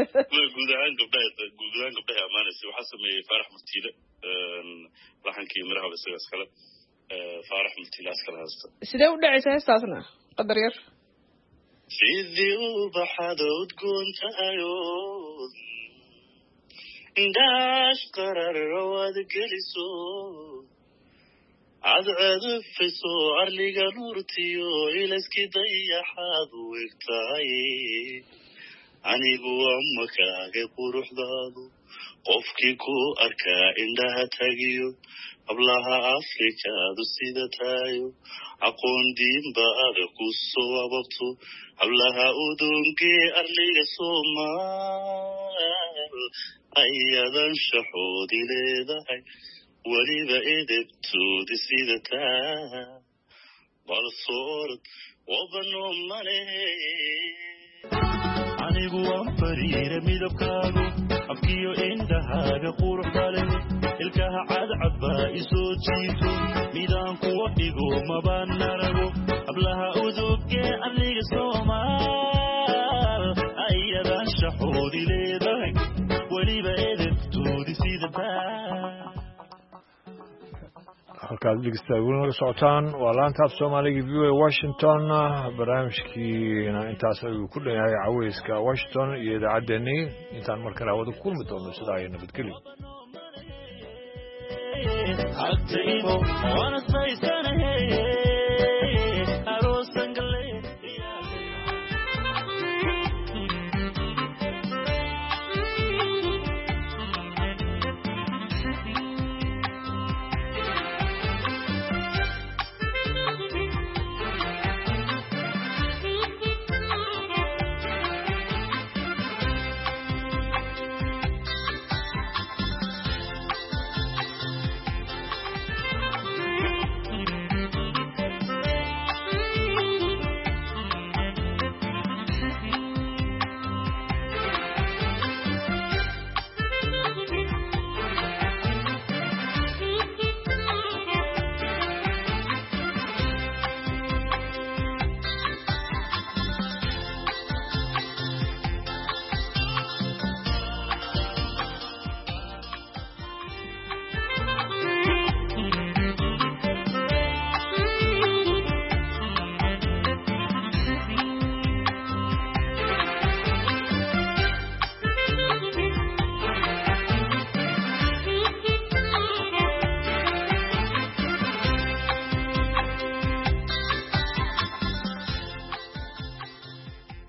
gabdhaha amaanaysa waxa sameeyay Faarax Murtiile laxankii miraha isagas kale Faarax Murtiile askala haasta sidee u dhacaysa heestaasna qadar yar sidii u baxadood goontayo indaash qarar wad geliso عاد فسو أرليغا نورتيو إلاسكي ضيحاد ويكتاي عنيقو أمك آغي قروح دادو قفكي كو أركا إندها تاقيو أبلاها أفريكا دو سيدة تايو أقون دين بآغي قصو وابقتو أبلاها أودونكي أرليغا سومال أيضا شحودي ليداي وليبا إدبتودي سيدتا بالصورت وبنو مالي عنيقو أمبرير ميدبكاغو أبكيو إندهاغا قروح بالي إلكاها عاد عبائي سوتيتو ميدان قوة مبان نارغو أبلاها أدوكي أرليغ سومال أيضا شحودي ليداي وليبا إدبتودي سيدتا halkaad dhegeystayaal la socotaan waa laanta af Soomaaliga VOA Washington barnaamijkiina intaas ayuu ku dhan yahay caweyska Washington iyo idaacadeennii intaan markale wada kulmi doono sidaa ay nabadgelyo حتى إيمو وأنا سايسانه